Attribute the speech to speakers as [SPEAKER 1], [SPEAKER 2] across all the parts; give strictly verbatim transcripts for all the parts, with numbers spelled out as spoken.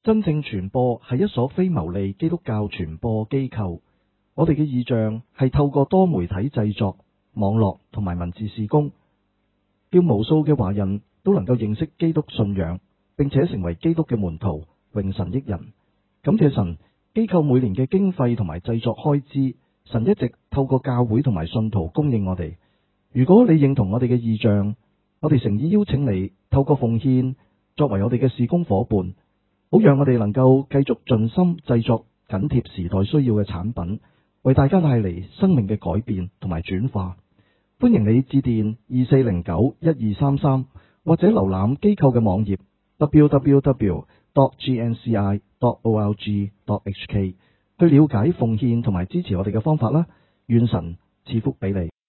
[SPEAKER 1] 真正傳播係一所非牟利基督教傳播機構。我哋嘅異象係透過多媒體製作、網絡同埋文字事工，叫無數嘅華人都能夠認識基督信仰，並且成為基督嘅門徒，榮神益人。感謝神，機構每年嘅經費同埋製作開支，神一直透過教會同埋信徒供應我哋。如果你認同我哋嘅異象，我哋誠意邀請你透過奉獻作為我哋嘅事工伙伴，好讓我哋能夠繼續盡心製作緊貼時代需要嘅產品，為大家帶嚟生命嘅改變同埋轉化。歡迎你致電二四零九一二三三，或者瀏覽機構嘅網頁 double-u double-u double-u dot g n c i dot org dot h k 去了解奉獻同埋支持我哋嘅方法啦。願神賜福俾你。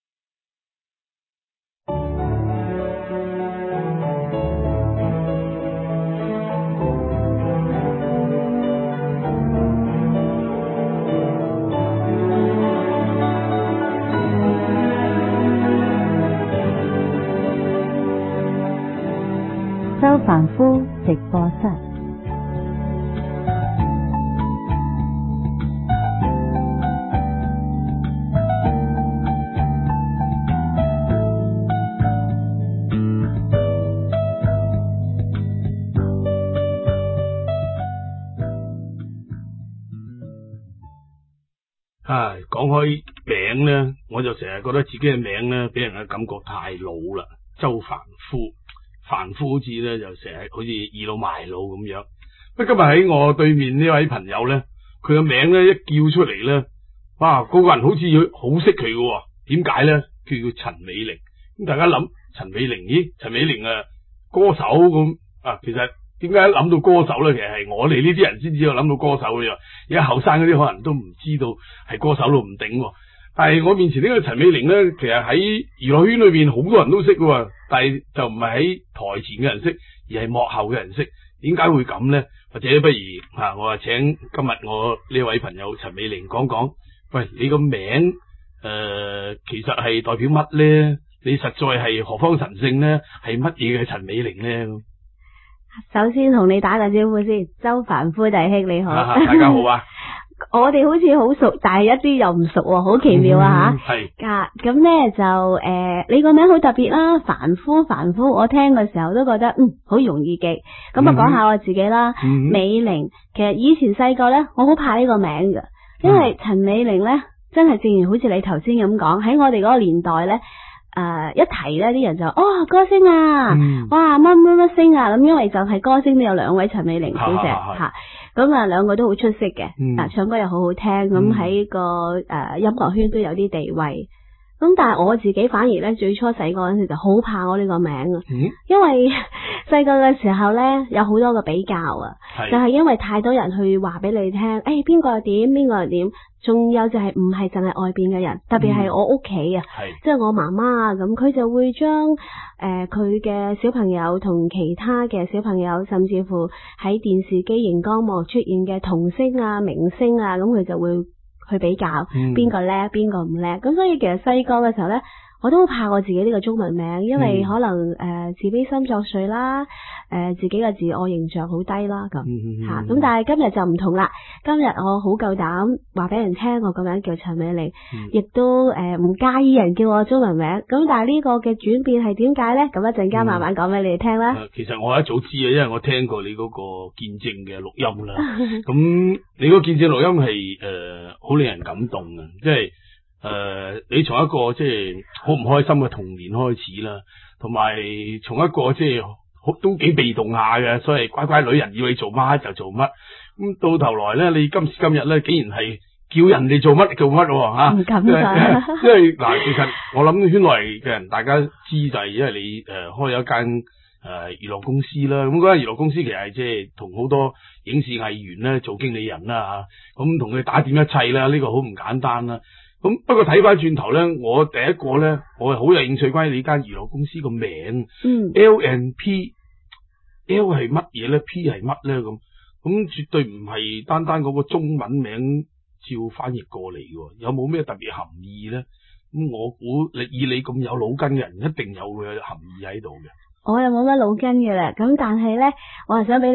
[SPEAKER 2] 周凡夫直播室。
[SPEAKER 3] 啊，講開名咧，我就成日覺得自己嘅名咧，俾人嘅感覺太老啦。周凡夫。凡夫好似咧就成日好似倚老賣老咁樣。不過今日喺我對面呢位朋友咧，佢嘅名咧一叫出嚟咧，哇，嗰個人好似要好識佢嘅。點解咧？佢叫陳美齡。咁大家諗陳美齡，咦？陳美齡啊，歌手咁啊。其實點解一諗到歌手咧？其實係我哋呢啲人先知道諗到歌手嘅。而家後生嗰啲可能都唔知道係歌手都唔定。但係我面前呢個陳美齡咧，其實喺娛樂圈裏邊好多人都識嘅，但係就唔係喺台前嘅人識，而係幕後嘅人識。點解會咁咧？或者不如啊，我啊請今日我呢位朋友陳美齡講講，喂，你個名誒、呃，其實係代表乜咧？你實在係何方神聖咧？係乜嘢嘅陳美齡咧？
[SPEAKER 4] 首先同你打個招呼先，周凡夫弟兄你好，
[SPEAKER 3] 啊、大家好啊！
[SPEAKER 4] 我哋好似好熟，但係一啲又唔熟，好奇妙啊吓！係、嗯，啊咁咧就誒、呃，你個名好特別啦，凡夫凡夫，我聽嘅時候都覺得嗯好容易記。咁啊講下我自己啦，嗯、美齡，其實以前細個咧，我好怕呢個名嘅，因為陳美齡咧真係正如好似你頭先咁講，喺我哋嗰個年代咧。誒、呃，一提咧，啲人就哦歌星啊，嗯、哇乜乜乜星啊，咁因為就係歌星都有兩位陳美齡小姐吓，咁啊兩個都好出色嘅，嗱、嗯、唱歌又好好聽，咁喺、嗯、個誒、呃、音樂圈都有啲地位。咁但係我自己反而咧，最初細個嗰陣時就好怕我呢個名啊，嗯、因為細個嘅時候咧有好多個比較啊，就係因為太多人去話俾你聽，誒邊個又點，邊個又點，仲有就係唔係淨係外邊嘅人，特別係我屋企啊，即係、嗯、我媽媽啊，咁佢就會將誒佢嘅小朋友同其他嘅小朋友，甚至乎喺電視機熒光幕出現嘅童星啊、明星啊，咁佢就會去比較邊個叻邊個唔叻，咁所以其實細個嘅時候咧，我都好怕我自己呢個中文名，因為可能誒、呃、自卑心作祟啦，誒、呃、自己嘅自我形象好低啦咁吓，咁、嗯、但係今日就唔同啦，今日我好夠膽話俾人聽我個名叫陳美齡，亦、嗯、都誒唔、呃、介意人叫我中文名，咁但係呢個嘅轉變係點解咧？咁一陣間慢慢講俾你哋聽啦、嗯。其實我一早知啊，因為我聽過你嗰個見證嘅錄音啦，咁你嗰個見證錄音係誒好令人感動啊，即係。誒、呃，你從一個即係好唔開心嘅童年開始啦，同埋從一個即係好都幾被動下嘅，所謂乖乖女人要你做乜就做乜，咁到頭來咧，你今時今日咧，竟然係叫人哋做乜做乜吓，唔敢㗎。因為嗱，其實我諗圈內嘅人大家知就係因為你誒、呃、開咗一間誒娛樂公司啦，咁嗰間娛樂公司其實係即係同好多影視藝員咧做經理人啦吓，咁同佢打點一切啦，呢、這個好唔簡單啦。咁不過睇翻轉頭咧，我第一個咧，我係好有興趣關於你間娛樂公司個名，嗯 ，L and P，L 係乜嘢咧 ？P 係乜咧？咁咁絕對唔係單單嗰個中文名照翻譯過嚟嘅，有冇咩特別含義咧？咁我估你以你咁有腦筋嘅人，一定有嘅含義喺度嘅。 我又冇乜腦筋嘅啦，咁但係咧，我係想俾你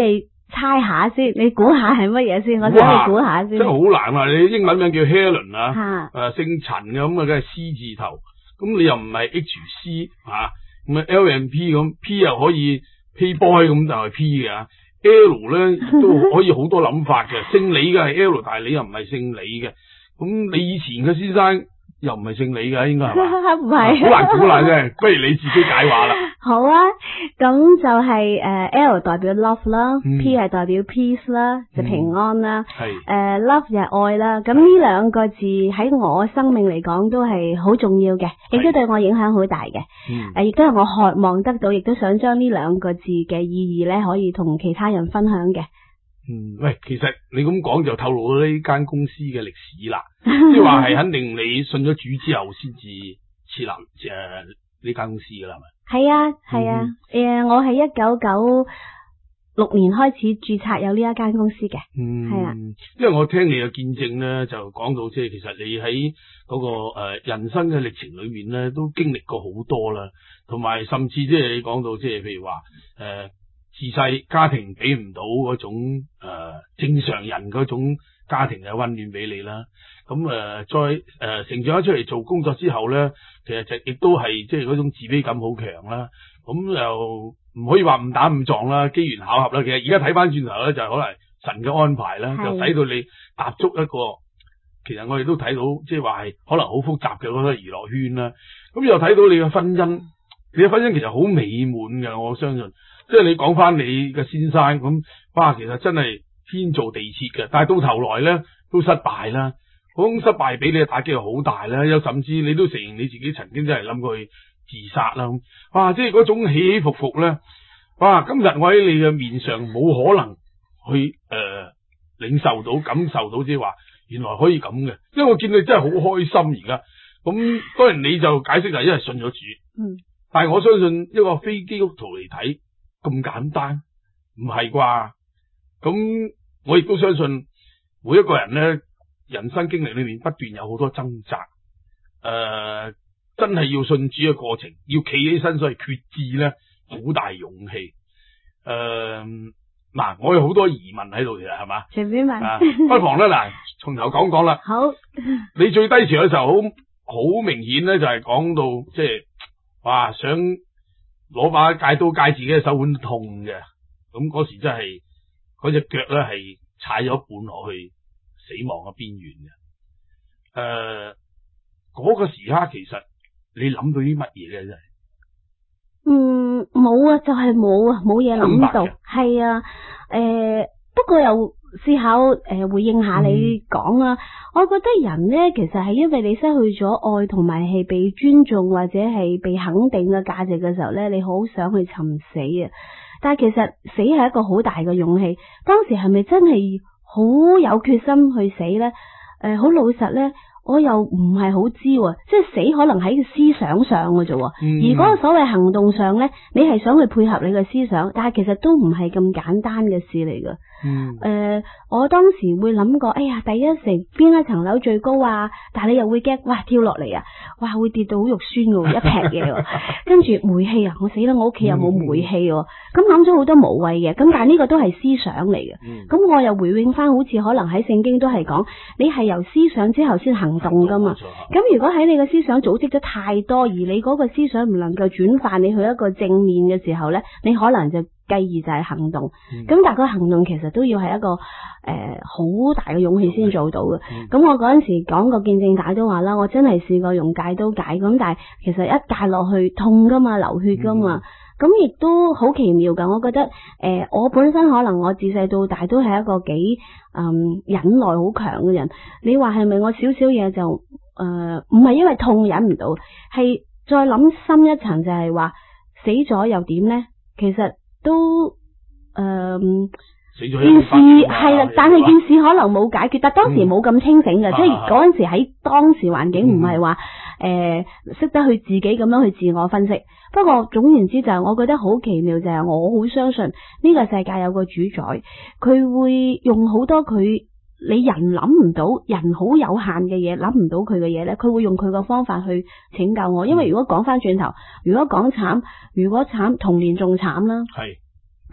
[SPEAKER 4] 猜下先，你估下係乜嘢先？我想你估下先。
[SPEAKER 3] 真係好難啊！你英文名叫 Helen 啊，
[SPEAKER 4] 啊
[SPEAKER 3] 誒姓陳嘅咁啊，梗係 C 字頭，咁你又唔係 H C 啊，咁啊 L and P 咁 P 又可以 Playboy 咁就係 P 嘅 ，L 咧都可以好多諗法嘅，姓李嘅係 L， 但係你又唔係姓李嘅，咁你以前嘅先生又唔係姓李嘅，應該係嘛？
[SPEAKER 4] 唔係，
[SPEAKER 3] 好難估啦啫，不如你自己解話啦。
[SPEAKER 4] 好啊，咁就係誒 L 代表 love 啦、
[SPEAKER 3] 嗯、
[SPEAKER 4] ，P 係代表 peace 啦，就平安啦。
[SPEAKER 3] 係誒、
[SPEAKER 4] 呃、love 就係愛啦。咁呢兩個字喺我生命嚟講都係好重要嘅，亦都對我影響好大嘅。
[SPEAKER 3] 嗯。
[SPEAKER 4] 誒，亦都係我渴望得到，亦都想將呢兩個字嘅意義咧，可以同其他人分享嘅。
[SPEAKER 3] 嗯，喂，其實你咁講就透露咗呢間公司嘅歷史啦，即係話係肯定你信咗主之後先至設立誒呢間公司噶啦，係咪？係
[SPEAKER 4] 啊，係啊，誒、嗯，我係一九九六年開始註冊有呢一間公司嘅，
[SPEAKER 3] 嗯，
[SPEAKER 4] 係啊，
[SPEAKER 3] 因為我聽你嘅見證咧，就講到即係其實你喺嗰個誒人生嘅歷程裏面咧，都經歷過好多啦，同埋甚至即係你講到即係譬如話誒。呃自細家庭俾唔到嗰種誒、呃、正常人嗰種家庭嘅溫暖俾你啦，咁誒、呃、再誒、呃、成長咗出嚟做工作之後咧，其實就亦都係即係嗰種自卑感好強啦，咁又唔可以話誤打誤撞啦，機緣巧合啦，其實而家睇翻轉頭咧就係可能神嘅安排啦，就使到你踏足一個，其實我哋都睇到即係話係可能好複雜嘅嗰個娛樂圈啦，咁又睇到你嘅婚姻，你嘅婚姻其實好美滿嘅，我相信。即係你講翻你嘅先生咁，哇，其實真係天造地設嘅，但係到頭來咧都失敗啦，嗰種失敗俾你嘅打擊又好大啦，有甚至你都承認你自己曾經真係諗過去自殺啦，哇，即係嗰種起起伏伏咧，哇，今日我喺你嘅面上冇可能去誒、呃、領受到感受到即係話原來可以咁嘅，因為我見你真係好開心而家，咁當然你就解釋就係因為信咗主，
[SPEAKER 4] 嗯，但
[SPEAKER 3] 係我相信一個非基督徒嚟睇。咁簡單唔係啩？咁我亦都相信每一個人咧，人生經歷裏面不斷有好多掙扎，誒、呃，真係要信主嘅過程，要企起身，所謂決志咧，好大勇氣。誒、呃，嗱，我有好多疑問喺度嘅，係嘛？
[SPEAKER 4] 隨便問，
[SPEAKER 3] 啊，不妨咧，嗱，從頭講講啦。
[SPEAKER 4] 好，
[SPEAKER 3] 你最低潮嘅時候，好好明顯咧，就係講到即係，哇，想。攞把戒刀戒自己嘅手腕痛嘅，咁嗰時真係嗰隻腳咧係踩咗一半落去死亡嘅邊緣嘅。誒、呃，嗰、那個時刻其實你諗到啲乜嘢咧？真係，
[SPEAKER 4] 嗯，冇啊，就係冇啊，冇嘢諗到，係啊，誒、呃，不過又思考誒、呃，回應下你講啊。嗯，我覺得人咧，其實係因為你失去咗愛同埋係被尊重或者係被肯定嘅價值嘅時候咧，你好想去尋死啊！但係其實死係一個好大嘅勇氣。當時係咪真係好有決心去死咧？誒、呃，好老實咧，我又唔係好知，即係死可能喺思想上嘅啫。嗯、而嗰個所謂行動上咧，你係想去配合你嘅思想，但係其實都唔係咁簡單嘅事嚟㗎。嗯，誒、呃，我當時會諗過，哎呀，第一城邊一層樓最高啊？但係你又會驚，哇，跳落嚟啊，哇，會跌到好肉酸嘅，一劈嘢，跟住煤氣啊，我死啦，我屋企又冇煤氣，咁諗咗好多無謂嘅，咁但係呢個都係思想嚟嘅，咁、嗯、我又回應翻，好似可能喺聖經都係講，你係由思想之後先行動噶嘛，咁如果喺你嘅思想組織咗太多，而你嗰個思想唔能夠轉化你去一個正面嘅時候咧，你可能就繼而就係行動，咁、嗯、但係個行動其實都要係一個誒好、呃、大嘅勇氣先做到嘅。咁、嗯、我嗰陣時講個見證帶都話啦，我真係試過用戒刀戒，咁但係其實一戒落去痛噶嘛，流血噶嘛，咁亦、嗯、都好奇妙噶。我覺得誒、呃，我本身可能我自細到大都係一個幾嗯忍耐好強嘅人。你話係咪我少少嘢就誒唔係因為痛忍唔到，係再諗深一層就係話死咗又點咧？其實都誒，呃、件事係啦，但係件事可能冇解決，但當時冇咁清醒嘅，嗯、即係嗰陣時喺當時環境唔係話誒識得去自己咁樣去自我分析。不過總言之就係，我覺得好奇妙就係，我好相信呢個世界有個主宰，佢會用好多佢你人諗唔到、人好有限嘅嘢，諗唔到佢嘅嘢咧，佢會用佢個方法去拯救我。因為如果講翻轉頭，如果講慘，如果慘，童年仲慘啦。係。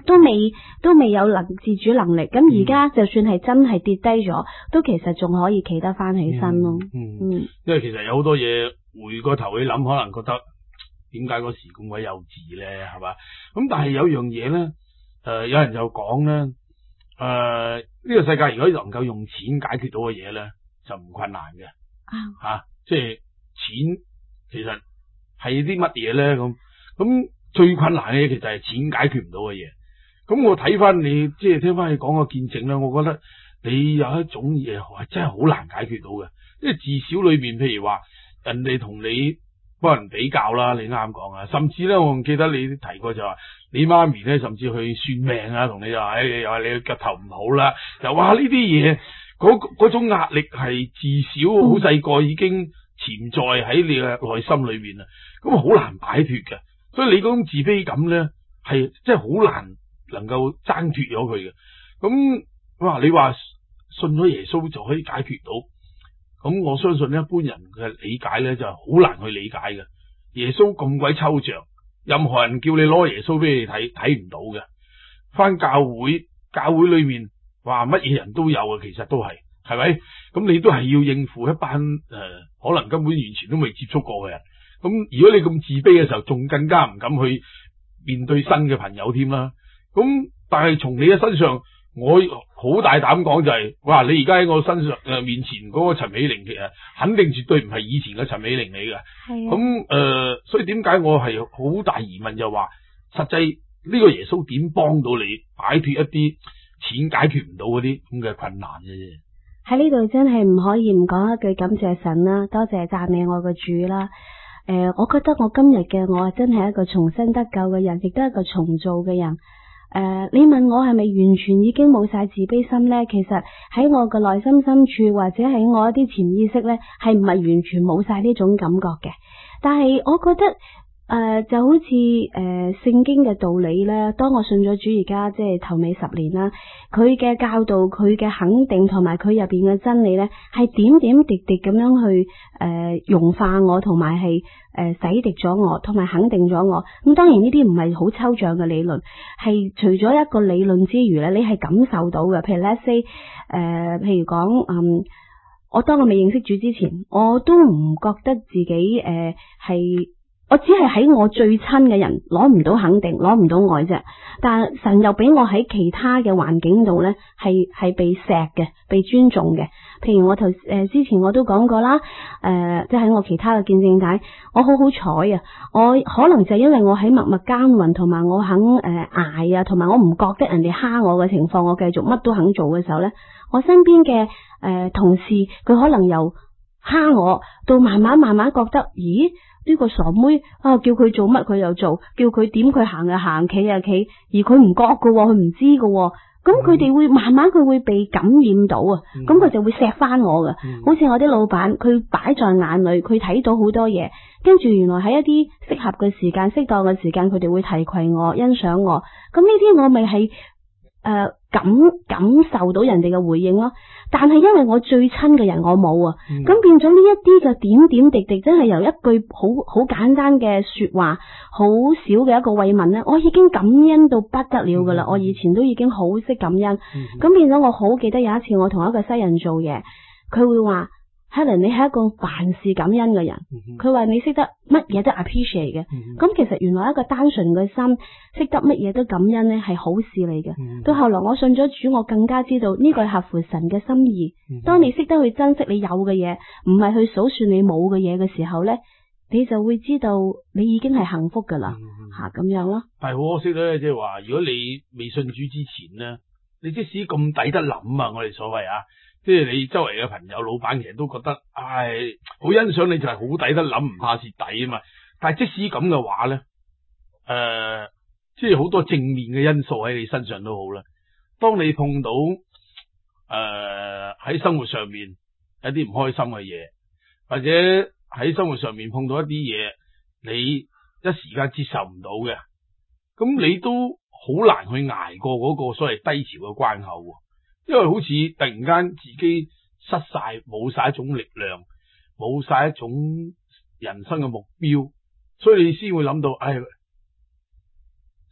[SPEAKER 4] 都未都未有能自主能力，咁而家就算係真係跌低咗，都其實仲可以企得翻起身咯。
[SPEAKER 3] 嗯，
[SPEAKER 4] 嗯，
[SPEAKER 3] 因為其實有好多嘢回過頭去諗，可能覺得點解嗰時咁鬼幼稚咧，係嘛？咁但係有樣嘢咧，誒、呃，有人就講咧，誒、呃，呢、這個世界如果能夠用錢解決到嘅嘢咧，就唔困難嘅。
[SPEAKER 4] 啊，
[SPEAKER 3] 吓、啊，即係錢其實係啲乜嘢咧？咁咁最困難嘅嘢其實係錢解決唔到嘅嘢。咁我睇翻你，即係聽翻你講個見證咧，我覺得你有一種嘢係真係好難解決到嘅，因為至少裏面，譬如話人哋同你幫人比較啦，你啱講啊，甚至咧，我仲記得你提過就話，你媽咪咧，甚至去算命啊，同你就話，誒，又話你腳頭唔好啦，又話呢啲嘢，嗰嗰種壓力係至少好細個已經潛在喺你嘅內心裏面啦，咁好難擺脫嘅，所以你嗰種自卑感咧，係真係好難能夠掙脫咗佢嘅。咁哇，你話信咗耶穌就可以解決到，咁我相信一般人嘅理解咧就係好難去理解嘅。耶穌咁鬼抽象，任何人叫你攞耶穌俾你睇，睇唔到嘅。翻教會，教會裏面話乜嘢人都有啊，其實都係，係咪？咁你都係要應付一班誒、呃，可能根本完全都未接觸過嘅人。咁如果你咁自卑嘅時候，仲更加唔敢去面對新嘅朋友添啦。咁但係從你嘅身上，我好大膽講就係、是，哇！你而家喺我身上誒、呃、面前嗰個陳美玲，其實肯定絕對唔係以前嘅陳美玲嚟嘅。係啊。咁誒、呃，所以點解我係好大疑問就話，實際呢個耶穌點幫到你擺脫一啲錢解決唔到嗰啲咁嘅困難嘅啫？
[SPEAKER 4] 喺呢度真係唔可以唔講一句感謝神啦，多謝讚美我嘅主啦。誒、呃，我覺得我今日嘅我真係一個重生得救嘅人，亦都係一個重造嘅人。誒、呃，你問我係咪完全已經冇晒自卑心呢？其實喺我嘅內心深處，或者喺我一啲潛意識呢，係唔係完全冇晒呢種感覺嘅。但係我覺得誒、呃，就好似誒聖經嘅道理呢，當我信咗主而家即係頭尾十年啦，佢嘅教導、佢嘅肯定同埋佢入邊嘅真理呢，係點點滴滴咁樣去誒、呃、融化我，同埋係誒洗滌咗我，同埋肯定咗我。咁當然呢啲唔係好抽象嘅理論，係除咗一個理論之餘咧，你係感受到嘅。譬如 let's say 誒、呃，譬如講嗯，我當我未認識主之前，我都唔覺得自己誒係。呃我只係喺我最親嘅人攞唔到肯定，攞唔到愛啫。但係神又俾我喺其他嘅環境度咧，係係被錫嘅，被尊重嘅。譬如我頭誒、呃、之前我都講過啦，誒、呃、即係喺我其他嘅見證解，我好好彩啊！我可能就係因為我喺默默耕耘，同埋我肯誒、呃、捱啊，同埋我唔覺得人哋蝦我嘅情況，我繼續乜都肯做嘅時候咧，我身邊嘅誒同事佢可能由蝦我到慢慢慢慢覺得，咦？呢個傻妹啊，叫佢做乜佢又做，叫佢點佢行就行，企就企，而佢唔覺㗎，佢唔知㗎，咁佢哋會慢慢佢會被感染到啊，咁佢、嗯、就會錫翻我㗎，嗯、好似我啲老闆，佢擺在眼裏，佢睇到好多嘢，跟住原來喺一啲適合嘅時間、適當嘅時間，佢哋會提攜我、欣賞我，咁呢啲我咪係誒感感受到人哋嘅回應咯。但係因為我最親嘅人我冇啊，咁、嗯、變咗呢一啲嘅點點滴滴，真係由一句好好簡單嘅說話，好少嘅一個慰問咧，我已經感恩到不得了噶啦。嗯、我以前都已經好識感恩，咁、嗯、變咗我好記得有一次我同一個西人做嘢，佢會話 Helen 你係一個凡事感恩嘅人，佢話、嗯、你識得乜嘢都 appreciate 嘅，咁、嗯、其實原來一個單純嘅心，識得乜嘢都感恩咧係好事嚟嘅。嗯、到後來我信咗主，我更加知道呢個係合乎神嘅心意。嗯、當你識得去珍惜你有嘅嘢，唔係去數算你冇嘅嘢嘅時候咧，你就會知道你已經係幸福噶啦，吓咁、嗯、樣咯。但係好可惜咧，即係話如果你未信主之前咧，你即使咁抵得諗啊，我哋所謂啊。即係你周圍嘅朋友、老闆，其實都覺得，唉，好欣賞你，就係好抵得諗，唔怕蝕底啊嘛。但係即使咁嘅話咧，誒、呃，即係好多正面嘅因素喺你身上都好啦。當你碰到誒喺、呃、生活上面一啲唔開心嘅嘢，或者喺生活上面碰到一啲嘢，你一時間接受唔到嘅，咁你都好難去捱過嗰個所謂低潮嘅關口。因為好似突然間自己失晒，冇晒一種力量，冇晒一種人生嘅目標，所以你先會諗到，唉，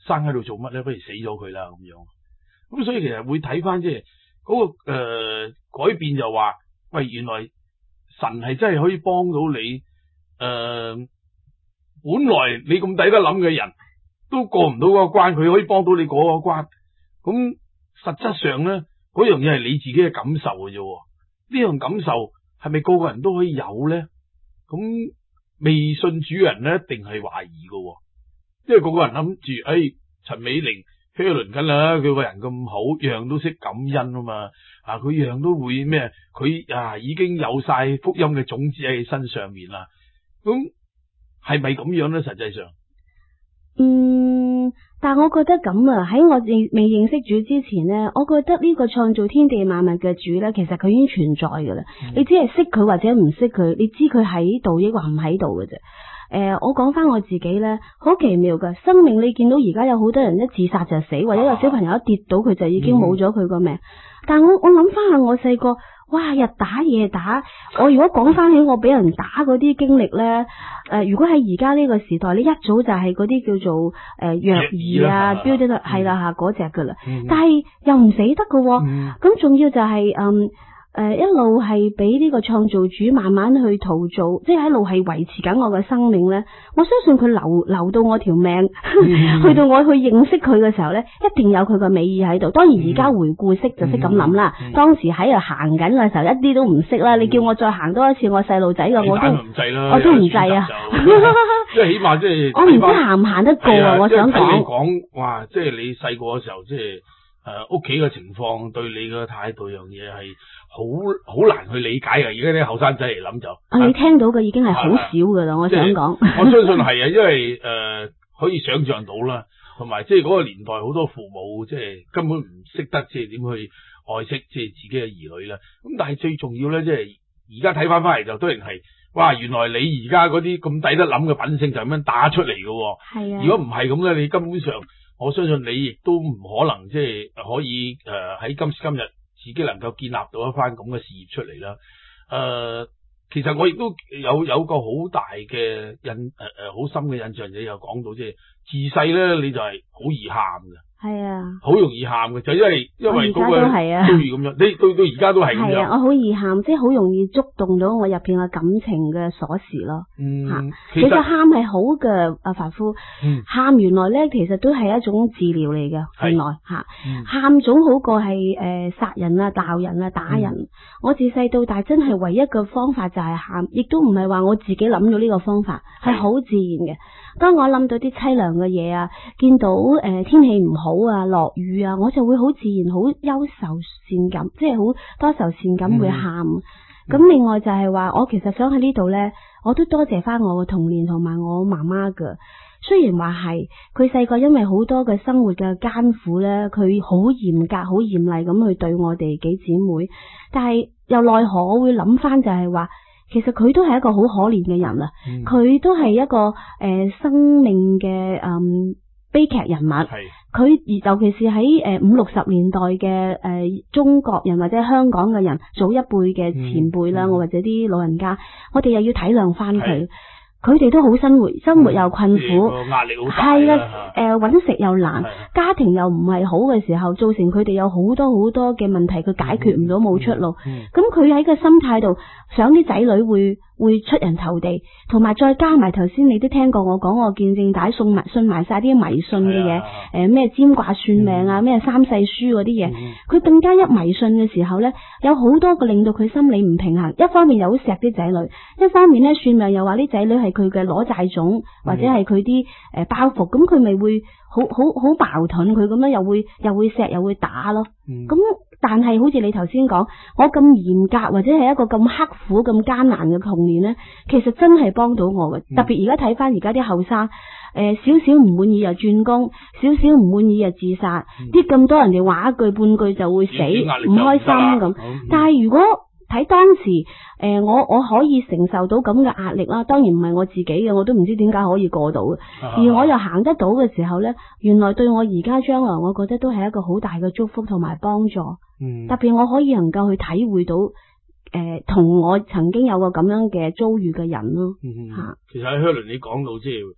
[SPEAKER 3] 生喺度做乜咧？不如死咗佢啦咁樣。咁所以其實會睇翻即係嗰個誒、呃、改變就話，喂，原來神係真係可以幫到你誒、呃，本來你咁抵得諗嘅人都過唔到嗰個關，佢可以幫到你過嗰個關。咁實質上咧，嗰樣嘢係你自己嘅感受嘅啫。呢樣感受係咪個個人都可以有咧？咁未信主嘅人咧，一定係懷疑嘅，因為個個人諗住，誒、哎，陳美玲。飛輪緊啦，佢個人咁好，樣都識感恩啊嘛，啊佢樣都會咩？佢啊已經有晒福音嘅種子喺身上面啦。咁係咪咁樣咧？實際上，
[SPEAKER 4] 嗯，但係我覺得咁啊，喺我未未認識主之前咧，我覺得呢個創造天地萬物嘅主咧，其實佢已經存在噶啦。嗯、你只係識佢或者唔識佢，你知佢喺度抑或唔喺度嘅啫。誒、呃，我講翻我自己咧，好奇妙噶生命。你見到而家有好多人一自殺就死，或者有小朋友一跌倒佢就已經冇咗佢個命。嗯、但我我諗翻下我細個，哇，日打夜打。我如果講翻起我俾人打嗰啲經歷咧，誒、呃，如果喺而家呢個時代，你一早就係嗰啲叫做誒虐兒啊，標啲啦，係啦吓嗰隻噶啦。嗯、但係又唔死得噶，咁仲、嗯、要就係、是、嗯。誒、呃，一路係俾呢個創造主慢慢去陶造，即係一路係維持緊我嘅生命咧。我相信佢留留到我條命，嗯、去到我去認識佢嘅時候咧，一定有佢個美意喺度。當然而家回顧識就識咁諗啦。嗯嗯、當時喺度行緊嘅時候，一啲都唔識啦。嗯、你叫我再行多一次我細路仔嘅，我都唔制啦，我都唔制啊。
[SPEAKER 3] 即係起碼即係
[SPEAKER 4] 我唔知行唔行得過啊！我想講，
[SPEAKER 3] 講哇，即係你細個嘅時候，即係誒屋企嘅情況對你嘅態度樣嘢係。好好難去理解嘅，而家啲後生仔嚟諗就，
[SPEAKER 4] 啊，你聽到嘅已經係好少噶啦，我想講，
[SPEAKER 3] 我相信係啊，因為誒、呃、可以想象到啦，同埋即係嗰個年代好多父母即係根本唔識得即係點去愛惜即係自己嘅兒女啦。咁但係最重要咧，即係而家睇翻翻嚟就當然係，哇！原來你而家嗰啲咁抵得諗嘅品性就咁樣打出嚟嘅，係啊。如果唔係咁咧，你根本上我相信你亦都唔可能即係可以誒喺、呃、今時今日。自己能夠建立到一番咁嘅事業出嚟啦，誒、呃，其實我亦都有有個好大嘅印誒誒好深嘅印象，你又講到即係自細咧，你就係好易喊嘅。係啊，好容易喊嘅，就因為因為嗰個遭遇咁樣，你到到而家都係咁樣。係啊，我好易喊，即係好容易觸動到我入邊嘅感情嘅鎖匙咯。嗯，吓，其實喊係好嘅，阿凡夫。嗯，喊原來咧，其實都係一種治療嚟嘅，原來吓，喊總好過係誒殺人啊、鬧人啊、打人。我自細到大真係唯一嘅方法就係喊，亦都唔係話我自己諗咗呢個方法，係好自然嘅。當我諗到啲凄涼嘅嘢啊，見到誒、呃、天氣唔好啊，落雨啊，我就會好自然好憂愁善感，即係好多愁善感會喊。咁、嗯、另外就係話，我其實想喺呢度呢，我都多謝翻我嘅童年同埋我媽媽㗎。雖然話係佢細個因為好多嘅生活嘅艱苦呢，佢好嚴格、好嚴厲咁去對我哋幾姊妹，但係又奈何我會諗翻就係話。其實佢都係一個好可憐嘅人啊，佢、嗯、都係一個誒、呃、生命嘅誒、嗯、悲劇人物。佢尤其是喺誒、呃、五六十年代嘅誒、呃、中國人或者香港嘅人早一輩嘅前輩啦，我、嗯嗯、或者啲老人家，我哋又要體諒翻佢。佢哋都好生活，生活又困苦，壓力好大。係啦，誒，搵食又難，家庭又唔係好嘅時候，造成佢哋有好多好多嘅問題，佢解決唔到，冇出路。咁佢喺個心態度，想啲仔女會會出人頭地，同埋再加埋頭先你都聽過我講我見證帶送埋信埋晒啲迷信嘅嘢，誒咩占卦算命啊，咩三世書嗰啲嘢，佢更加一迷信嘅時候咧，有好多個令到佢心理唔平衡。一方面又好錫啲仔女，一方面咧算命又話啲仔女係佢嘅攞債種，或者係佢啲誒包袱，咁佢咪會好好好矛盾，佢咁樣又會又會錫又會打咯。咁、嗯、但係好似你頭先講，我咁嚴格或者係一個咁刻苦咁艱難嘅童年咧，其實真係幫到我嘅。嗯、特別而家睇翻而家啲後生，誒少少唔滿意又轉工，少少唔滿意又自殺，啲咁、嗯、多人哋話一句半句就會死，唔開心咁。嗯、但係如果睇當時，誒、呃，我我可以承受到咁嘅壓力啦，當然唔係我自己嘅，我都唔知點解可以過到嘅。啊、而我又行得到嘅時候呢，原來對我而家將來，我覺得都係一個好大嘅祝福同埋幫助。嗯，特別我可以能夠去體會到，誒、呃，同我曾經有個咁樣嘅遭遇嘅人咯。吓、嗯， 其實喺香倫你講到即係，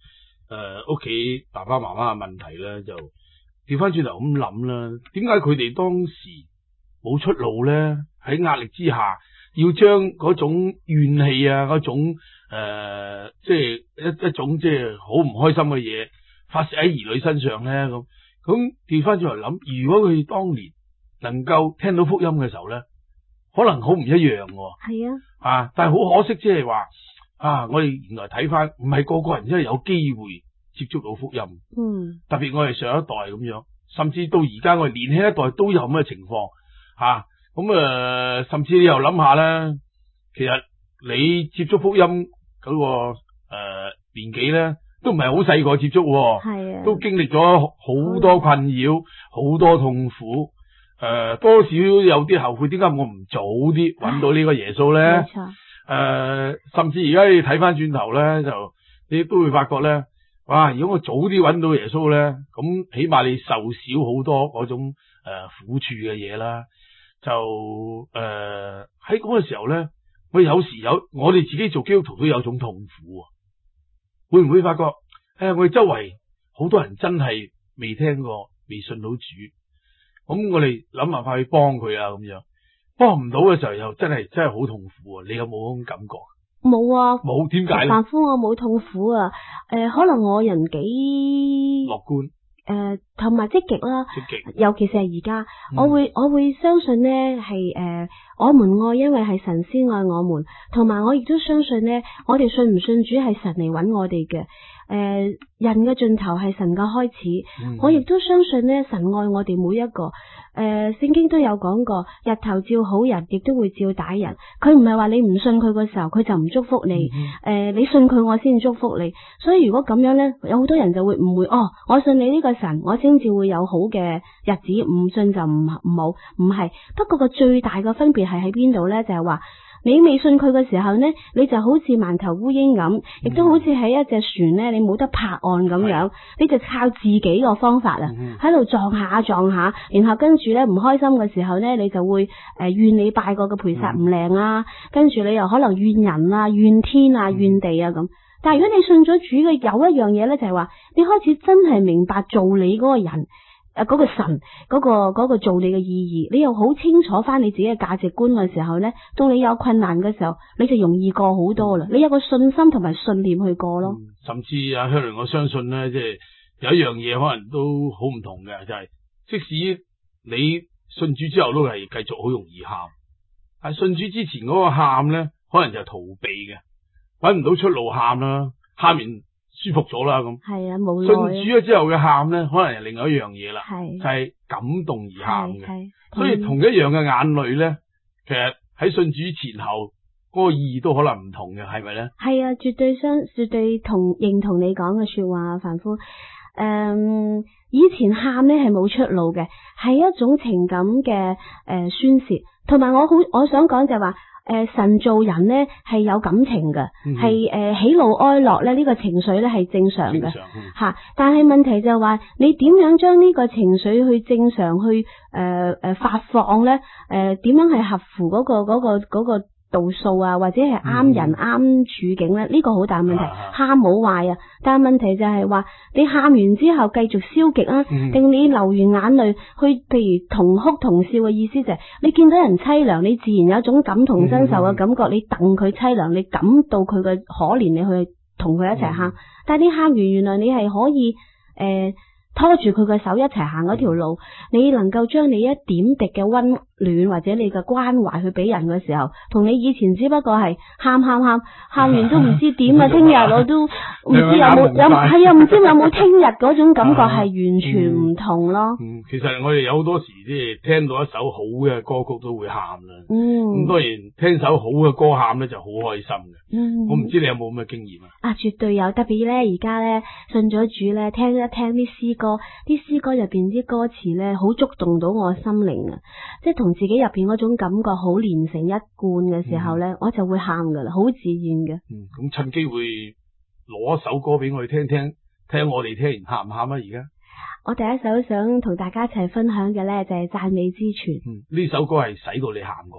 [SPEAKER 3] 誒屋企爸爸媽媽嘅問題咧，就調翻轉頭咁諗啦，點解佢哋當時冇出路咧？喺壓力之下，要將嗰種怨氣啊，嗰種誒、呃，即係一一種即係好唔開心嘅嘢發洩喺兒女身上咧？咁咁調翻轉頭諗，如果佢當年能夠聽到福音嘅時候咧，可能好唔一樣喎。
[SPEAKER 4] 係啊，
[SPEAKER 3] 啊，但係好可惜，即係話啊，我哋原來睇翻，唔係個個人真係有機會接觸到福音。
[SPEAKER 4] 嗯，
[SPEAKER 3] 特別我哋上一代咁樣，甚至到而家我哋年輕一代都有咁嘅情況吓。咁誒，甚至你又諗下咧，其實你接觸福音嗰、那個誒、呃、年紀咧，都唔係好細個接觸，
[SPEAKER 4] 係啊，
[SPEAKER 3] 都經歷咗好多困擾，好多痛苦，誒、呃，多少有啲後悔，點解我唔早啲揾到呢個耶穌咧？
[SPEAKER 4] 冇錯，
[SPEAKER 3] 誒、呃，甚至而家你睇翻轉頭咧，就你都會發覺咧，哇！如果我早啲揾到耶穌咧，咁起碼你受少好多嗰種誒、呃、苦處嘅嘢啦。就誒喺嗰個時候咧，我有時有我哋自己做基督徒都有種痛苦啊。會唔會發覺誒、哎，我哋周圍好多人真係未聽過、未信到主，咁我哋諗辦法去幫佢啊，咁樣幫唔到嘅時候又真係真係好痛苦啊！你有冇嗰種感覺？
[SPEAKER 4] 冇啊，
[SPEAKER 3] 冇，點解咧？
[SPEAKER 4] 凡夫我冇痛苦啊，誒、呃，可能我人幾
[SPEAKER 3] 樂觀。
[SPEAKER 4] 誒，同埋積極啦，
[SPEAKER 3] 積極，
[SPEAKER 4] 尤其是係而家，
[SPEAKER 3] 嗯、
[SPEAKER 4] 我會我會相信呢係誒，我們愛，因為係神先愛我們，同埋我亦都相信呢，我哋信唔信主係神嚟揾我哋嘅。誒、呃，人嘅盡頭係神嘅開始，嗯、我亦都相信呢，神愛我哋每一個。誒、呃，聖經都有講過，日頭照好人，亦都會照歹人。佢唔係話你唔信佢嘅時候，佢就唔祝福你。誒、嗯呃，你信佢，我先祝福你。所以如果咁樣呢，有好多人就會誤會，哦，我信你呢個神，我先至會有好嘅日子，唔信就唔唔好，唔係。不過個最大嘅分別係喺邊度呢？就係話。你未信佢嘅時候呢，你就好似盲頭烏蠅咁，亦都好似喺一隻船呢，你冇得泊岸咁樣，嗯、你就靠自己個方法啊，喺度、嗯、撞下撞下，然後跟住呢唔開心嘅時候呢，你就會誒、呃、怨你拜過嘅菩薩唔靈啊，嗯、跟住你又可能怨人啊、怨天啊、怨地啊咁。但係如果你信咗主嘅，有一樣嘢呢，就係話，你開始真係明白做你嗰個人。誒，嗰個神，嗰個嗰個做你嘅意義，你又好清楚翻你自己嘅價值觀嘅時候呢，到你有困難嘅時候，你就容易過好多啦。你有個信心同埋信念去過咯。
[SPEAKER 3] 嗯、甚至阿香蓮，我相信呢，即係有一樣嘢可能都好唔同嘅，就係即使你信主之後都係繼續好容易喊，但係信主之前嗰個喊呢，可能就係逃避嘅，搵唔到出路喊啦，喊完。舒服咗啦，咁
[SPEAKER 4] 係啊，冇
[SPEAKER 3] 信主咗之後嘅喊咧，可能係另外一樣嘢啦，
[SPEAKER 4] 係
[SPEAKER 3] 就係感動而喊嘅。
[SPEAKER 4] 所
[SPEAKER 3] 以同一樣嘅眼淚咧，其實喺信主前後嗰個意義都可能唔同嘅，係咪咧？係
[SPEAKER 4] 啊，絕對相絕對同認同你講嘅說話，凡夫。誒、嗯，以前喊咧係冇出路嘅，係一種情感嘅誒、呃、宣洩，同埋我好我想講就係話。誒、呃，神做人呢係有感情嘅，係誒、嗯呃、喜怒哀樂咧呢、這個情緒咧係正常嘅吓、嗯，但係問題就係話你點樣將呢個情緒去正常去誒誒、呃、發放咧？誒、呃、點樣係合乎嗰、那個嗰、那個嗰、那個度數啊，或者係啱人啱、嗯、處境咧？呢、這個好大問題。喊冇壞啊，但係問題就係話你喊完之後繼續消極啊，定、嗯、你流完眼淚去，譬如同哭同笑嘅意思就係、是、你見到人淒涼，你自然有一種感同身受嘅感覺，嗯、你戥佢淒涼，你感到佢嘅可憐，你去同佢一齊喊。嗯、但係你喊完，原來你係可以誒。呃拖住佢嘅手一齊行嗰條路，你能夠將你一點滴嘅溫暖或者你嘅關懷去俾人嘅時候，同你以前只不過係喊喊喊喊完都唔知點啊，聽日我都唔知有冇有係啊，唔知有冇聽日嗰種感覺係完全唔同咯。
[SPEAKER 3] 嗯，其實我哋有好多時即係聽到一首好嘅歌曲都會喊啦。嗯，咁當然聽首好嘅歌喊咧就好開心嘅。嗯，我唔知你有冇咁嘅經驗啊？
[SPEAKER 4] 啊，絕對有，特別咧而家咧信咗主咧，聽一聽啲詩歌，啲詩歌入邊啲歌詞咧，好觸動到我心靈啊！即係同自己入邊嗰種感覺好連成一貫嘅時候咧，嗯、我就會喊噶啦，好自然嘅。
[SPEAKER 3] 嗯，咁趁機會攞一首歌俾我哋聽聽，聽我哋聽完喊唔喊啊？而家
[SPEAKER 4] 我第一首想同大家一齊分享嘅咧，就係讚美之泉。
[SPEAKER 3] 嗯，呢首歌係使到你喊過嘅。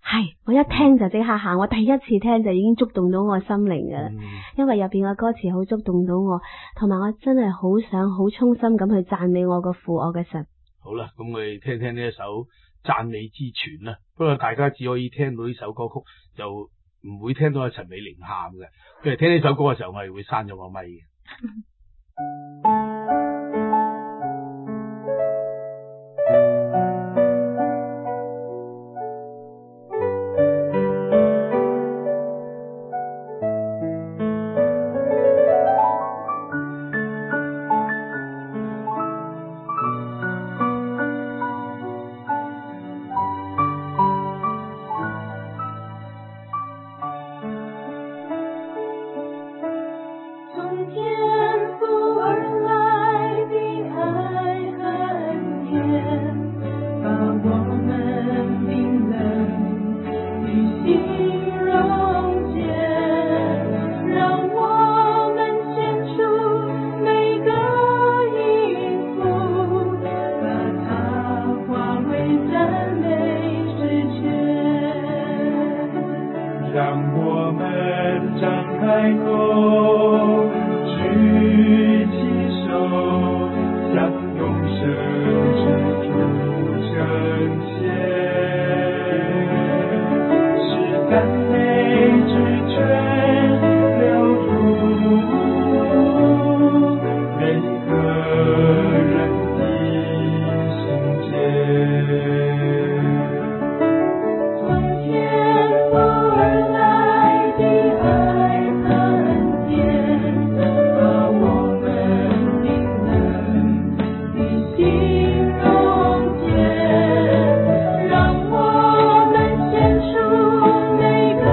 [SPEAKER 4] 係，我一聽就即刻喊，我第一次聽就已經觸動到我心靈噶啦，
[SPEAKER 3] 嗯、
[SPEAKER 4] 因為入邊嘅歌詞好觸動到我，同埋我真係好想好衷心咁去讚美我個父，我嘅神。
[SPEAKER 3] 好啦，咁我哋聽聽呢一首讚美之泉啦。不過大家只可以聽到呢首歌曲，就唔會聽到阿陳美玲喊嘅。譬如聽呢首歌嘅時候，我係會閂咗個咪嘅。
[SPEAKER 5] 每个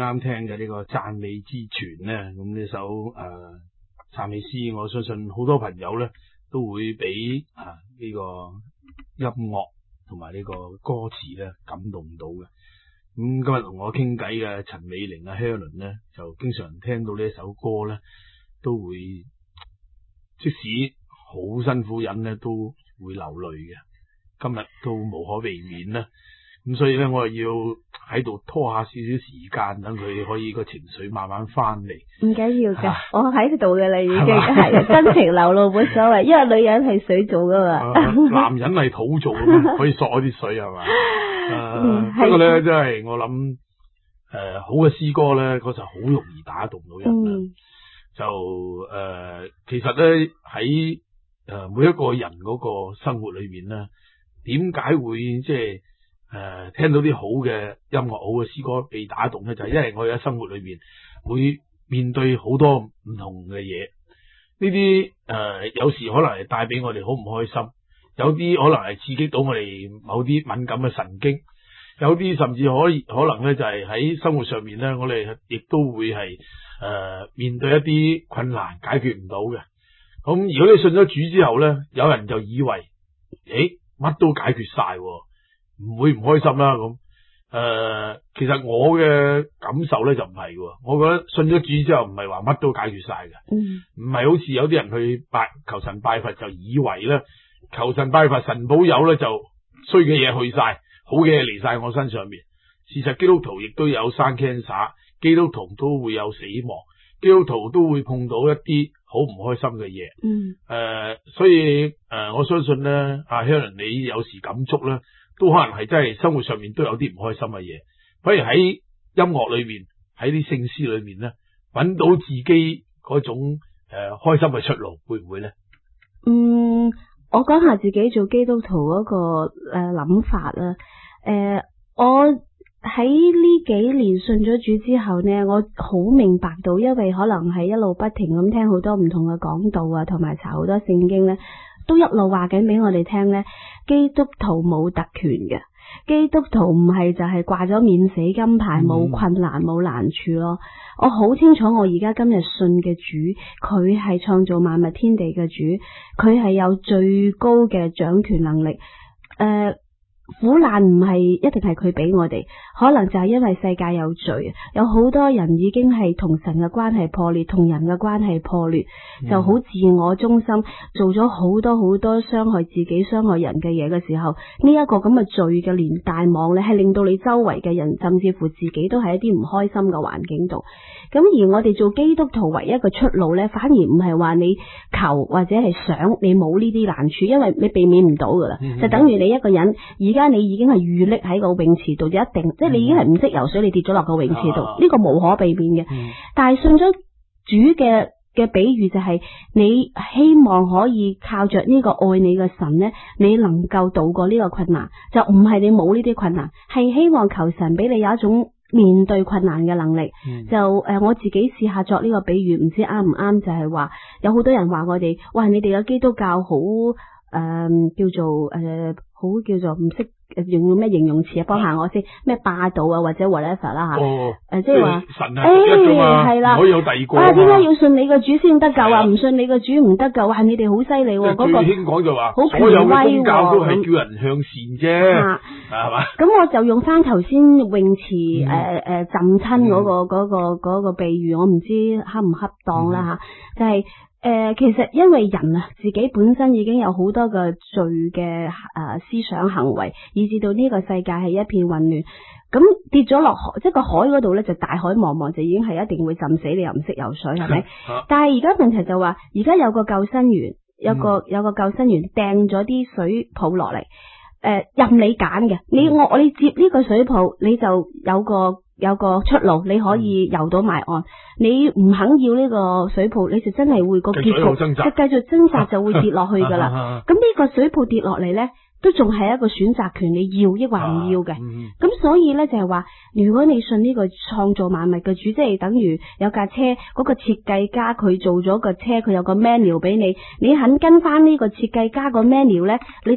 [SPEAKER 3] 啱聽嘅呢個讚美之泉咧，咁呢首誒讚美詩，我相信好多朋友咧都會俾啊呢個音樂同埋呢個歌詞咧感動到嘅。咁、嗯、今日同我傾偈嘅陳美玲啊 Helen 咧，就經常聽到呢一首歌咧，都會即使好辛苦忍咧，都會流淚嘅。今日都無可避免啦。咁所以咧，我又要喺度拖下少少時間，等佢可以個情緒慢慢翻嚟。
[SPEAKER 4] 唔緊要嘅，啊、我喺度嘅啦，已經係真情流露冇所謂，因為女人係水做噶嘛、啊，
[SPEAKER 3] 男人係土做噶嘛，可以索一啲水係嘛。誒，不過咧，真係我諗誒、呃，好嘅詩歌咧，嗰就好容易打動到人啦。嗯、就誒、呃，其實咧喺誒每一個人嗰個生活裏面咧，點解會即係？誒、呃，聽到啲好嘅音樂、好嘅詩歌被打動咧，就係、是、因為我哋喺生活裏面會面對好多唔同嘅嘢。呢啲誒，有時可能係帶俾我哋好唔開心，有啲可能係刺激到我哋某啲敏感嘅神經，有啲甚至可以可能咧就係喺生活上面咧，我哋亦都會係誒、呃、面對一啲困難解決唔到嘅。咁如果你信咗主之後咧，有人就以為誒乜都解決晒。唔會唔開心啦咁，誒、呃，其實我嘅感受咧就唔係嘅，我覺得信咗主之後唔係話乜都解決晒嘅，唔係、嗯、好似有啲人去拜求神拜佛就以為咧求神拜佛神保佑咧就衰嘅嘢去晒，好嘅嘢嚟晒我身上面。事實基督徒亦都有生 cancer， 基督徒都會有死亡，基督徒都會碰到一啲好唔開心嘅嘢。嗯，誒、呃，所以誒、呃，我相信咧，阿 Helen 你有時感觸咧。都可能係真係生活上面都有啲唔開心嘅嘢，反而喺音樂裏面，喺啲聖詩裏面咧，揾到自己嗰種誒、呃、開心嘅出路，會唔會咧？
[SPEAKER 4] 嗯，我講下自己做基督徒嗰個誒諗法啦。誒、呃，我喺呢幾年信咗主之後呢，我好明白到，因為可能係一路不停咁聽好多唔同嘅講道啊，同埋查好多聖經咧。都一路話緊俾我哋聽咧，基督徒冇特權嘅，基督徒唔係就係掛咗免死金牌，冇、嗯、困難冇難處咯。我好清楚，我而家今日信嘅主，佢係創造萬物天地嘅主，佢係有最高嘅掌權能力。誒、呃。苦難唔係一定係佢俾我哋，可能就係因為世界有罪，有好多人已經係同神嘅關係破裂，同人嘅關係破裂，嗯、就好自我中心，做咗好多好多傷害自己、傷害人嘅嘢嘅時候，呢、這、一個咁嘅罪嘅連帶網咧，係令到你周圍嘅人，甚至乎自己都係一啲唔開心嘅環境度。咁而我哋做基督徒唯一嘅出路咧，反而唔係話你求或者係想你冇呢啲難處，因為你避免唔到噶啦，嗯、就等於你一個人而家你已經係預溺喺個泳池度，就一定、嗯、即係你已經係唔識游水，你跌咗落個泳池度，呢、啊、個無可避免嘅。嗯、但係信咗主嘅嘅比喻就係、是、你希望可以靠着呢個愛你嘅神咧，你能夠渡過呢個困難，就唔係你冇呢啲困難，係希望求神俾你有一種面對困難嘅能力。嗯、就誒、呃，我自己試下作呢個比喻，唔知啱唔啱？就係、是、話有好多人話我哋，喂，你哋嘅基督教好誒、呃，叫做誒、呃，好叫做唔識。用咩形容詞啊？幫下我先，咩霸道啊，或者 whatever 啦吓。哦，誒，即係話
[SPEAKER 3] 神啊，誒，係啦，可以有第二個啊？
[SPEAKER 4] 點解要信你個主先得救啊？唔信你個主唔得救啊？你哋好犀利喎！嗰個
[SPEAKER 3] 最興講就話，
[SPEAKER 4] 好權威喎。所有嘅宗教
[SPEAKER 3] 都係叫人向善啫，係嘛？
[SPEAKER 4] 咁我就用翻頭先泳池誒誒浸親嗰個嗰個嗰個比喻，我唔知恰唔恰當啦吓，就係。誒、呃，其實因為人啊，自己本身已經有好多嘅罪嘅誒、呃、思想行為，以至到呢個世界係一片混亂。咁跌咗落海，即係個海嗰度咧，就大海茫茫，就已經係一定會浸死你，又唔識游水，係咪？啊、但係而家問題就話，而家有個救生員，有個、嗯、有個救生員掟咗啲水泡落嚟，誒、呃，任你揀嘅，你我我你接呢個水泡，你就有個。有個出路，你可以游到埋岸。你唔肯要呢個水泡，你就真係會個結局，即係繼續掙扎就會跌落去噶啦。咁呢個水泡跌落嚟呢，都仲係一個選擇權，你要抑或唔要嘅。咁、啊嗯、所以呢，就係話，如果你信呢個創造萬物嘅主，即係等於有架車嗰、嗰個設計家佢做咗個車，佢有個 manual 俾你，你肯跟翻呢個設計家個 manual 呢，你就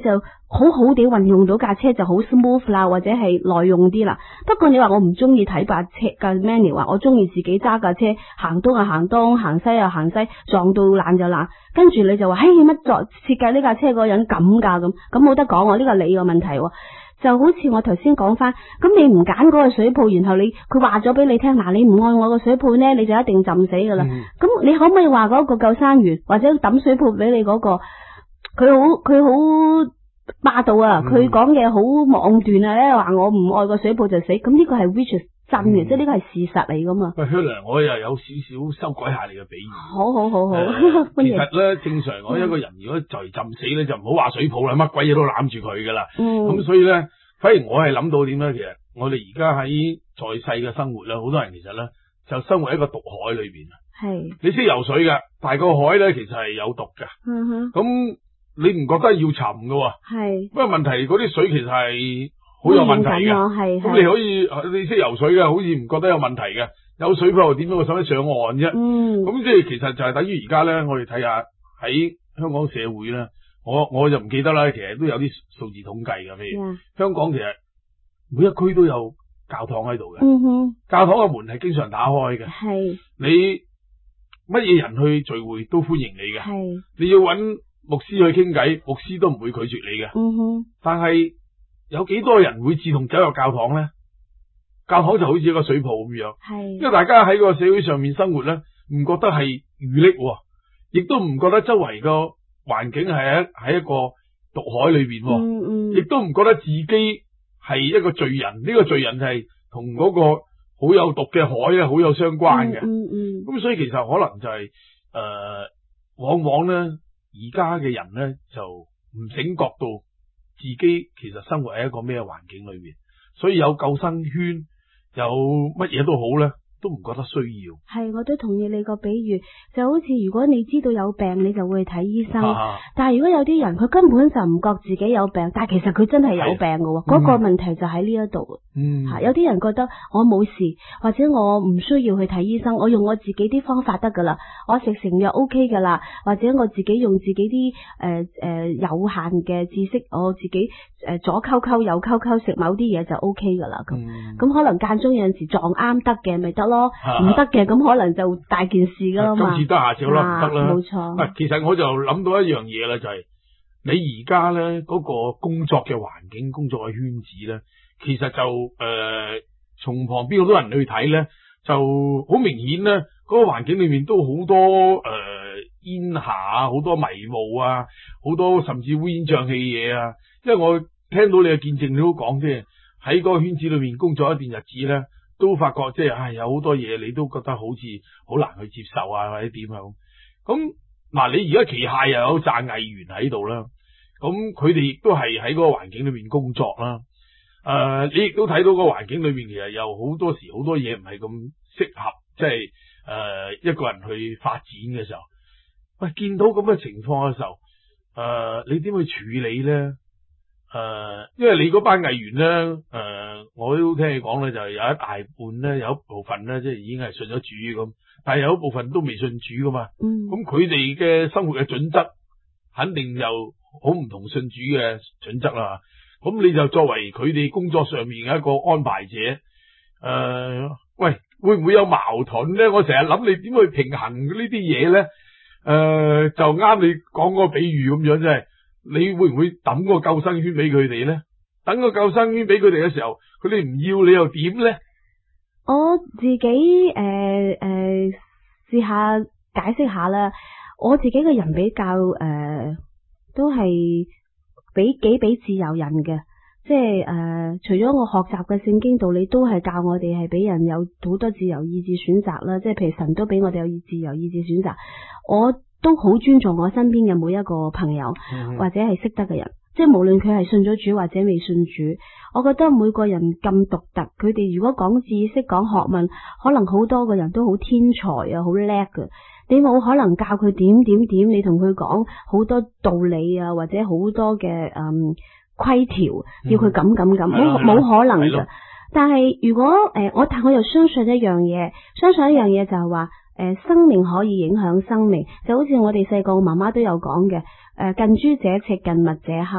[SPEAKER 4] 好好地運用到架車就好 smooth 啦，或者係耐用啲啦。不過你話我唔中意睇架車嘅 menu 話，我中意自己揸架車行東啊行東，行西啊行西，撞到爛就爛。跟住你就話，嘿，乜作設計呢架車嗰個人咁噶咁，咁冇得講喎，呢個係你個問題喎。就好似我頭先講翻，咁你唔揀嗰個水泡，然後你佢話咗俾你聽，嗱，你唔愛我個水泡呢，你就一定浸死噶啦。咁、嗯、你可唔可以話嗰個救生員或者抌水泡俾你嗰、嗰個，佢好佢好霸道啊！佢講嘢好妄斷啊！咧話我唔愛個水泡就死，咁呢個係 which is 真嘅，嗯、即係呢個係事實嚟噶嘛。喂
[SPEAKER 3] Helen 我又有少少修改下你嘅比喻。
[SPEAKER 4] 好好好好。呃、
[SPEAKER 3] 其實咧，正常我一個人如果就嚟浸死咧，就唔好話水泡啦，乜鬼嘢都攬住佢噶啦。咁、嗯、所以咧，反而我係諗到點咧，其實我哋而家喺在世嘅生活咧，好多人其實咧就生活喺一個毒海裏邊啊。係是。你識游水噶，但係個海咧其實係有毒噶。嗯哼。咁你唔覺得要沉噶？係。不過問題嗰啲水其實係好有問題嘅。係。咁你可以你識游水嘅，好似唔覺得有問題嘅。有水泡點樣會使得上岸啫？嗯。咁即係其實就係等於而家咧，我哋睇下喺香港社會咧，我我就唔記得啦。其實都有啲數字統計嘅，譬如 Yeah. 香港其實每一區都有教堂喺度嘅。嗯哼。教堂嘅門係經常打開嘅。係。你乜嘢人去聚會都歡迎你嘅。係。你要搵牧師去傾偈，牧師都唔會拒絕你嘅。嗯哼。但係有幾多人會自動走入教堂咧？教堂就好似一個水泡咁樣。係。因為大家喺個社會上面生活咧，唔覺得係遇溺，亦都唔覺得周圍個環境係喺喺一個毒海裏邊。嗯嗯。亦都唔覺得自己係一個罪人，呢個罪人係同嗰個好有毒嘅海咧好有相關嘅。嗯嗯。咁所以其實可能就係誒，往往咧。而家嘅人咧就唔醒覺到自己其實生活喺一個咩環境裏邊，所以有救生圈，有乜嘢都好咧，都唔覺得需要。係，我都同意你個比喻，就好似如果你知道有病，你就會去睇醫生。啊、但係如果有啲人佢根本就唔覺自己有病，但係其實佢真係有病嘅喎，嗰、嗯、個問題就喺呢一度。嗯，有啲人覺得我冇事，或者我唔需要去睇醫生，我用我自己啲方法得噶啦，我食成藥 O K 噶啦，或者我自己用自己啲誒誒有限嘅知識，我自己誒、呃、左溝溝右溝溝食某啲嘢就 O K 噶啦。咁咁、嗯、可能間中有陣時撞啱得嘅咪得咯，唔得嘅咁可能就大件事噶啦嘛。今次得下次好啦，唔得啦。冇錯。啊，其實我就諗到一樣嘢啦，就係、是、你而家咧嗰個工作嘅環境、工作嘅圈子咧。其實就誒，從、呃、旁邊好多人去睇咧，就好明顯咧，嗰、那個環境裏面都好多誒煙霞啊，好多迷霧啊，好多甚至烏煙瘴氣嘢啊。因為我聽到你嘅見證，你都講即係喺嗰個圈子裏面工作一段日子咧，都發覺即係唉有好多嘢你都覺得好似好難去接受啊，或者點啊咁。咁嗱，你而家旗下又有紮藝員喺度啦，咁佢哋亦都係喺嗰個環境裏面工作啦。誒、呃，你亦都睇到個環境裏邊，其實有好多時好多嘢唔係咁適合，即係誒一個人去發展嘅時候，喂，見到咁嘅情況嘅時候，誒、呃，你點去處理咧？誒、呃，因為你嗰班藝員咧，誒、呃，我都聽你講咧，就係有一大半咧，有一部分咧，即係已經係信咗主咁，但係有一部分都未信主噶嘛。嗯。咁佢哋嘅生活嘅準則，肯定又好唔同信主嘅準則啦。咁你就作為佢哋工作上面嘅一個安排者，誒、呃，喂，會唔會有矛盾咧？我成日諗你點去平衡呢啲嘢咧？誒、呃，就啱你講嗰個比喻咁樣，即係你會唔會抌個救生圈俾佢哋咧？等個救生圈俾佢哋嘅時候，佢哋唔要你又點咧？我自己誒誒試下解釋下啦。我自己嘅人比較誒、呃、都係。俾幾俾自由人嘅，即係誒、呃，除咗我學習嘅聖經道理，都係教我哋係俾人有好多自由意志選擇啦。即係譬如神都俾我哋有自由意志選擇，我都好尊重我身邊嘅每一個朋友、嗯、或者係識得嘅人，即係無論佢係信咗主或者未信主，我覺得每個人咁獨特，佢哋如果講知識講學問，可能好多個人都好天才啊，好叻㗎。你冇可能教佢點點點，你同佢講好多道理啊，或者好多嘅嗯規條，要佢咁咁咁，冇冇、嗯、可能嘅。但係如果誒、呃、我但我又相信一樣嘢，相信一樣嘢就係話誒生命可以影響生命，就好似我哋細個我媽媽都有講嘅，誒、呃、近朱者赤，近墨者黑。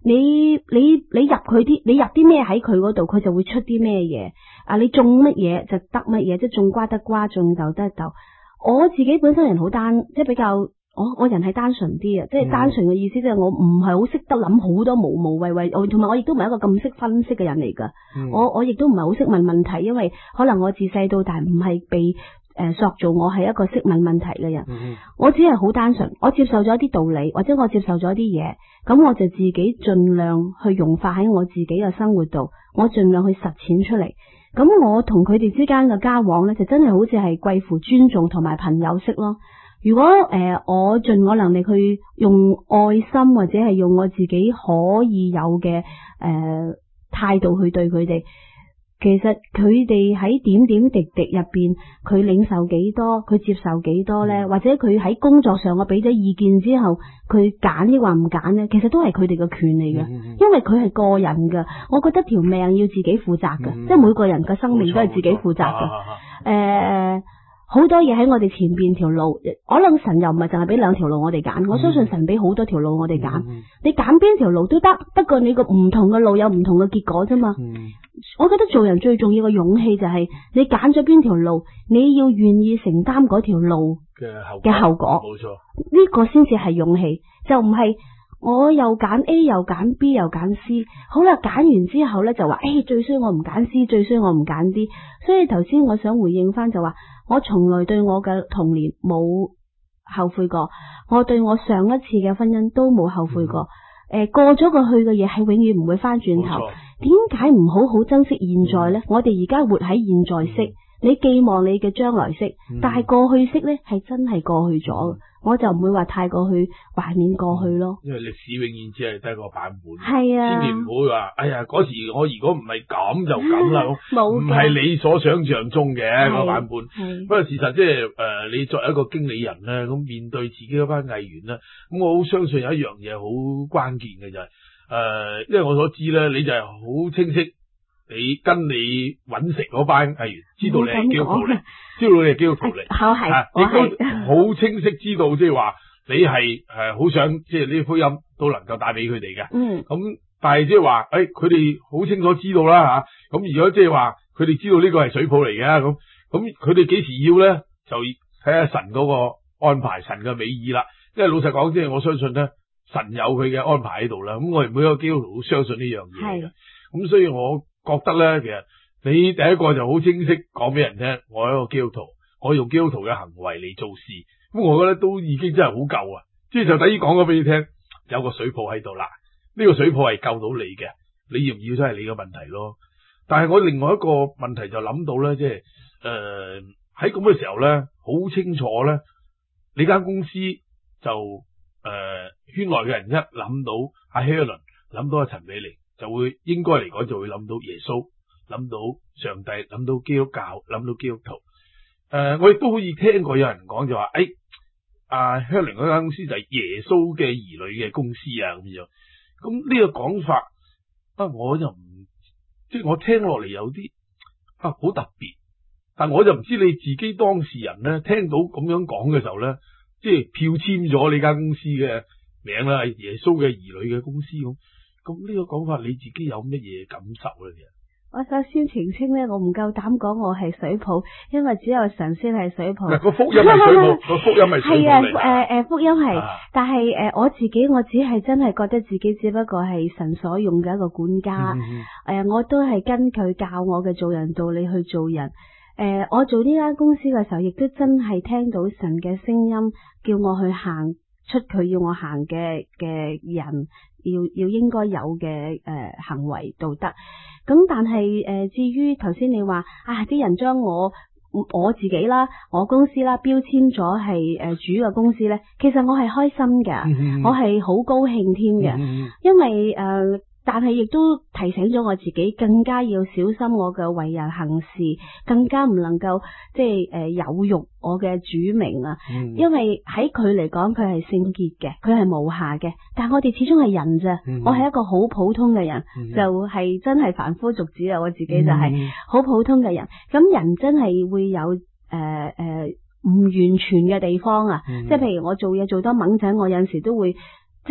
[SPEAKER 4] 你你你入佢啲，你入啲咩喺佢嗰度，佢就會出啲咩嘢。啊，你種乜嘢就得乜嘢，即係種瓜得瓜，種豆得豆。我自己本身人好單，即係比較，我我人係單純啲啊，即係單純嘅意思，即係我唔係好識得諗好多無無謂謂，我同埋我亦都唔係一個咁識分析嘅人嚟噶。
[SPEAKER 3] 嗯、
[SPEAKER 4] 我我亦都唔係好識問問題，因為可能我自細到大唔係被誒、呃、塑造我係一個識問問題嘅人。
[SPEAKER 3] 嗯、
[SPEAKER 4] 我只係好單純，我接受咗一啲道理，或者我接受咗一啲嘢，咁我就自己盡量去融化喺我自己嘅生活度，我盡量去實踐出嚟。咁我同佢哋之間嘅交往呢，就真係好似係貴乎尊重同埋朋友式咯。如果誒、呃、我盡我能力去用愛心或者係用我自己可以有嘅誒態度去對佢哋，其實佢哋喺點點滴滴入邊，佢領受幾多，佢接受幾多呢？或者佢喺工作上我俾咗意見之後，佢揀抑或唔揀呢？其實都係佢哋嘅權利嘅，
[SPEAKER 3] 嗯、
[SPEAKER 4] 因為佢係個人噶。我覺得條命要自己負責噶，
[SPEAKER 3] 嗯、
[SPEAKER 4] 即係每個人嘅生命都係自己負責噶。誒。好多嘢喺我哋前邊條路，可能神又唔係淨係俾兩條路我哋揀，我相信神俾好多條路我哋揀，
[SPEAKER 3] 嗯、
[SPEAKER 4] 你揀邊條路都得，不過你個唔同嘅路有唔同嘅結果啫嘛。
[SPEAKER 3] 嗯、
[SPEAKER 4] 我覺得做人最重要嘅勇氣就係你揀咗邊條路，你要願意承擔嗰條路嘅後果，
[SPEAKER 3] 冇錯，
[SPEAKER 4] 呢個先至係勇氣，就唔係我又揀 A 又揀 B 又揀 C， 好啦，揀完之後呢，就話誒最衰我唔揀 C， 最衰我唔揀 D， 所以頭先我想回應翻就話。我從來對我嘅童年冇後悔過，我對我上一次嘅婚姻都冇後悔過。誒、嗯呃，過咗過去嘅嘢係永遠唔會翻轉頭。點解唔好好珍惜現在呢？嗯、我哋而家活喺現在式，嗯、你寄望你嘅將來式，嗯、但係過去式呢係真係過去咗。嗯我就唔會話太過去懷念過去咯，
[SPEAKER 3] 因為歷史永遠只係得個版本，
[SPEAKER 4] 係啊，
[SPEAKER 3] 千祈唔好話，哎呀嗰時我如果唔係咁就咁啦，
[SPEAKER 4] 冇，
[SPEAKER 3] 唔係你所想象中嘅個版本。
[SPEAKER 4] 係，
[SPEAKER 3] 不過事實即係誒，你作為一個經理人咧，咁面對自己嗰班藝員咧，咁我好相信有一樣嘢好關鍵嘅就係、是、誒、呃，因為我所知咧，你就係好清晰。你跟你揾食嗰班藝員，知道你係基督徒嚟，知道你係基督徒嚟，
[SPEAKER 4] 係，
[SPEAKER 3] 亦都好清晰知道，即係話你係誒好想即係呢啲福音都能夠帶俾佢哋嘅。
[SPEAKER 4] 嗯，咁
[SPEAKER 3] 但係即係話，誒佢哋好清楚知道啦吓，咁如果即係話佢哋知道呢個係水泡嚟嘅，咁咁佢哋幾時要咧，就睇下神嗰個安排，神嘅美意啦。因為老實講，即係我相信咧，神有佢嘅安排喺度啦。咁我哋每一個基督徒都相信呢樣嘢嘅，咁所以我。覺得咧，其實你第一個就好清晰講俾人聽，我係一個基督徒，我用基督徒嘅行為嚟做事，咁我覺得都已經真係好夠啊！即係就等於講咗俾你聽，有個水泡喺度啦，呢個水泡係救到你嘅，你要唔要真係你嘅問題咯。但係我另外一個問題就諗到咧，即係誒喺咁嘅時候咧，好清楚咧，你間公司就誒、呃、圈內嘅人一諗到阿 Helen， 諗到阿陳美玲。就會應該嚟講就會諗到耶穌，諗到上帝，諗到基督教，諗到基督徒。誒、呃，我亦都好似聽過有人講就話，誒，阿 Helen 嗰間公司就係耶穌嘅兒女嘅公司啊咁樣。咁呢個講法啊，我就唔即係我聽落嚟有啲啊好特別，但我就唔知你自己當事人咧聽到咁樣講嘅時候咧，即係票簽咗你間公司嘅名啦，耶穌嘅兒女嘅公司咁。咁呢個講法你自己有乜嘢感受咧？
[SPEAKER 4] 我首先澄清咧，我唔夠膽講我係水泡，因為只有神先係水泡。
[SPEAKER 3] 個福音係水泡，個福音係水泡嚟。
[SPEAKER 4] 係啊，誒誒，福音係，啊、但係誒、呃、我自己我只係真係覺得自己只不過係神所用嘅一個管家。誒、嗯呃，我都係跟佢教我嘅做人道理去做人。誒、呃，我做呢間公司嘅時候，亦都真係聽到神嘅聲音，叫我去行出佢要我行嘅嘅人。要要應該有嘅誒、呃、行為道德，咁但係誒、呃、至於頭先你話啊啲人將我我自己啦，我公司啦標籤咗係誒主嘅公司咧，其實我係開心嘅，嗯、我係好高興添嘅，嗯、因為誒。呃但係亦都提醒咗我自己，更加要小心我嘅為人行事，更加唔能夠即係誒有辱我嘅主名啊！嗯、因為喺佢嚟講，佢係聖潔嘅，佢係無瑕嘅。但係我哋始終係人啫，嗯、我係一個好普通嘅人，嗯、就係真係凡夫俗子啊！我自己就係好普通嘅人。咁、嗯、人真係會有誒誒唔完全嘅地方啊！嗯、即係譬如我做嘢做得猛陣，我有陣時都會。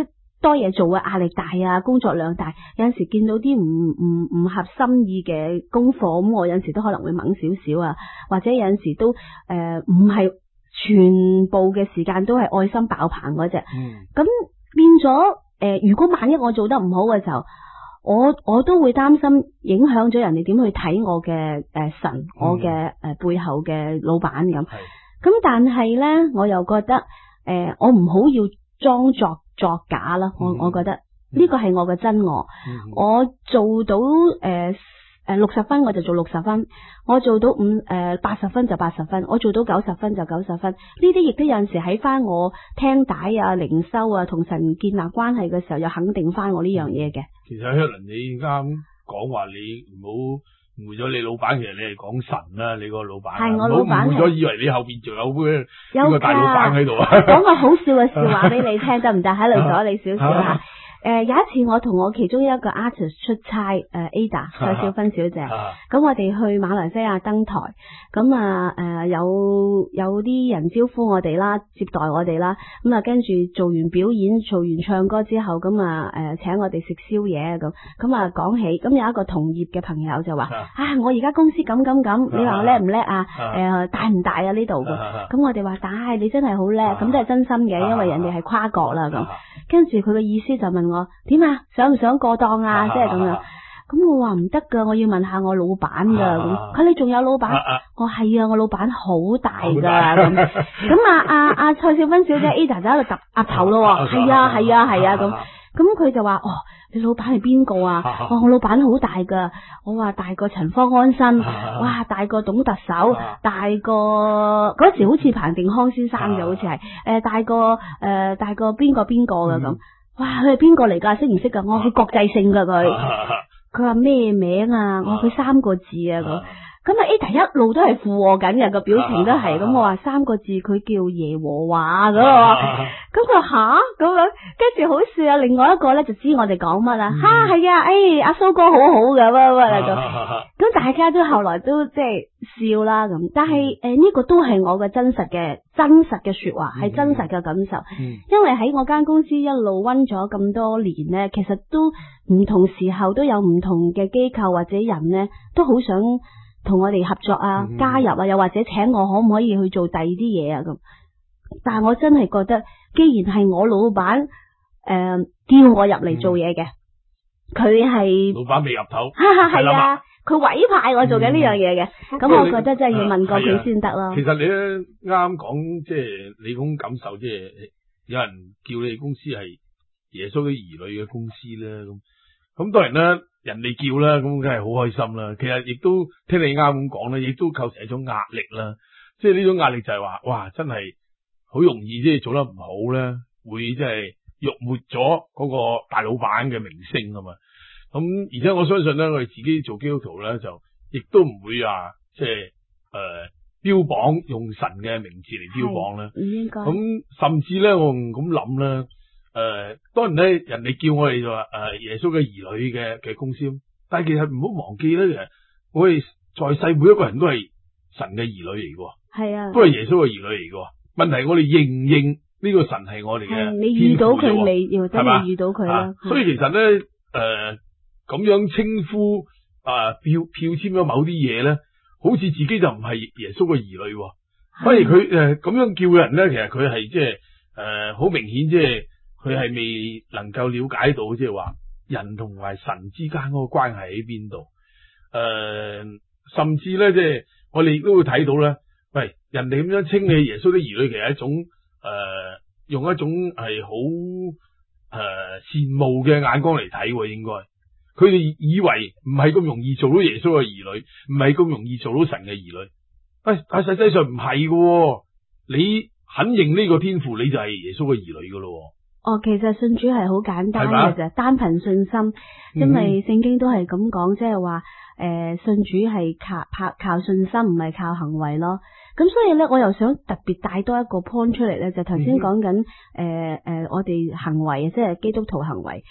[SPEAKER 4] 多嘢做啊，壓力大啊，工作量大，有陣時見到啲唔唔唔合心意嘅功課，咁我有陣時都可能會掹少少啊，或者有陣時都誒唔係全部嘅時間都係愛心爆棚嗰隻，咁、嗯、變咗誒、呃，如果萬一我做得唔好嘅時候，我我都會擔心影響咗人哋點去睇我嘅誒、呃、神，嗯、我嘅誒、呃、背後嘅老闆咁，咁但係咧，我又覺得誒、呃，我唔好要裝作作假啦，我我覺得呢個係我嘅真我，嗯、我做到誒誒六十分我就做六十分，我做到五誒八十分就八十分，我做到九十分就九十分，呢啲亦都有陣時喺翻我聽帶啊、靈修啊、同神建立關係嘅時候，又肯定翻我呢樣嘢嘅。
[SPEAKER 3] 其實 Helen 你啱講話，你唔好誤會咗你老闆，其實你係講神啦，你個老闆
[SPEAKER 4] 係我老闆，唔好誤會咗
[SPEAKER 3] 以為你後邊仲有咩呢個大老闆喺度啊！
[SPEAKER 4] 講個好笑嘅笑話俾你聽得唔得？喺度阻你少少吓。誒、呃，有一次我同我其中一個 artist 出差，誒、呃、Ada 蔡少芬小姐，咁我哋去馬來西亞登台，咁啊誒有有啲人招呼我哋啦，接待我哋啦，咁啊跟住做完表演，做完唱歌之後，咁啊誒請我哋食宵夜咁，咁啊講起，咁有一個同業嘅朋友就話，啊我而家公司咁咁咁，你話我叻唔叻啊？誒、呃、大唔大啊呢度咁？咁我哋話大，你真係好叻，咁都係真心嘅，因為人哋係跨國啦咁。跟住佢嘅意思就問我點啊，想唔想過檔啊？即係咁樣。咁我話唔得噶，我要問下我老闆噶。咁佢你仲有老闆？我係啊，我老闆好大噶。咁咁啊啊啊蔡少芬小姐 Ada 就喺度揼額頭咯。係啊係啊係啊咁。咁佢就話哦，你老闆係邊個啊？哇，我老闆好大噶。我話大過陳方安生，哇，大過董特首，大過嗰時好似彭定康先生嘅，好似係誒大過誒、呃、大過邊個邊個嘅咁。哇，佢係邊個嚟噶？識唔識噶？我話佢國際性噶佢。佢話咩名啊？我話佢三個字啊咁。咁啊 Ada 一路都係附和緊嘅，個表情都係咁。我話三個字，佢叫耶和華咁啊。咁佢話吓咁樣，跟住好笑啊！另外一個咧就知我哋講乜啦。吓係啊，誒阿蘇哥好好嘅，乜乜咁。咁大家都後來都即係笑啦咁。但係誒呢個都係我嘅真實嘅真實嘅說話，係真實嘅感受。因為喺我間公司一路溫咗咁多年咧，其實都唔同時候都有唔同嘅機構或者人咧，都好想同我哋合作啊，加入啊，又或者請我可唔可以去做第二啲嘢啊咁。但係我真係覺得，既然係我老闆誒、呃、叫我入嚟做嘢嘅，佢係、嗯、老闆未入頭，係啊，佢委派我做緊呢樣嘢嘅，咁、嗯、我覺得真係要問過佢先得咯。
[SPEAKER 3] 其實你咧啱啱講，即係你嗰種感受，即係有人叫你公司係耶穌嘅兒女嘅公司咧，咁咁當然啦。人哋叫啦，咁梗係好開心啦。其實亦都聽你啱咁講咧，亦都構成一種壓力啦。即係呢種壓力就係話，哇，真係好容易即係做得唔好咧，會即係辱沒咗嗰個大老闆嘅名聲啊嘛。咁而且我相信咧，我哋自己做基督徒咧，就亦都唔會話即係誒標榜用神嘅名字嚟標榜咧。唔應該。咁甚至咧，我咁諗咧。誒、呃，當然咧，人哋叫我哋就話誒耶穌嘅兒女嘅嘅公司，但係其實唔好忘記咧，其實我哋在世每一個人都係神嘅兒女嚟嘅，係啊，都係耶穌嘅兒女嚟嘅。問題我哋認唔認呢個神係我哋嘅？
[SPEAKER 4] 你遇到佢未？要真係遇到佢啦、啊。
[SPEAKER 3] 所以其實咧，誒、呃、咁樣稱呼啊標標籤咗某啲嘢咧，好似自己就唔係耶穌嘅兒女，反而佢誒咁樣叫嘅人咧，其實佢係即係誒好明顯即係。佢係未能夠了解到，即係話人同埋神之間嗰個關係喺邊度？誒、呃，甚至咧，即係我哋都會睇到咧。喂，人哋咁樣稱你耶穌啲兒女，其實係一種誒、呃，用一種係好誒羨慕嘅眼光嚟睇，應該。佢哋以為唔係咁容易做到耶穌嘅兒女，唔係咁容易做到神嘅兒女。喂，但係實際上唔係嘅，你肯認呢個天父，你就係耶穌嘅兒女噶咯。
[SPEAKER 4] 哦，其實信主係好簡單嘅啫，單憑信心，因為聖經都係咁講，即係話誒信主係靠靠靠信心，唔係靠行為咯。咁所以咧，我又想特別帶多一個 point 出嚟咧，就頭先講緊誒誒我哋行為，即係基督徒行為。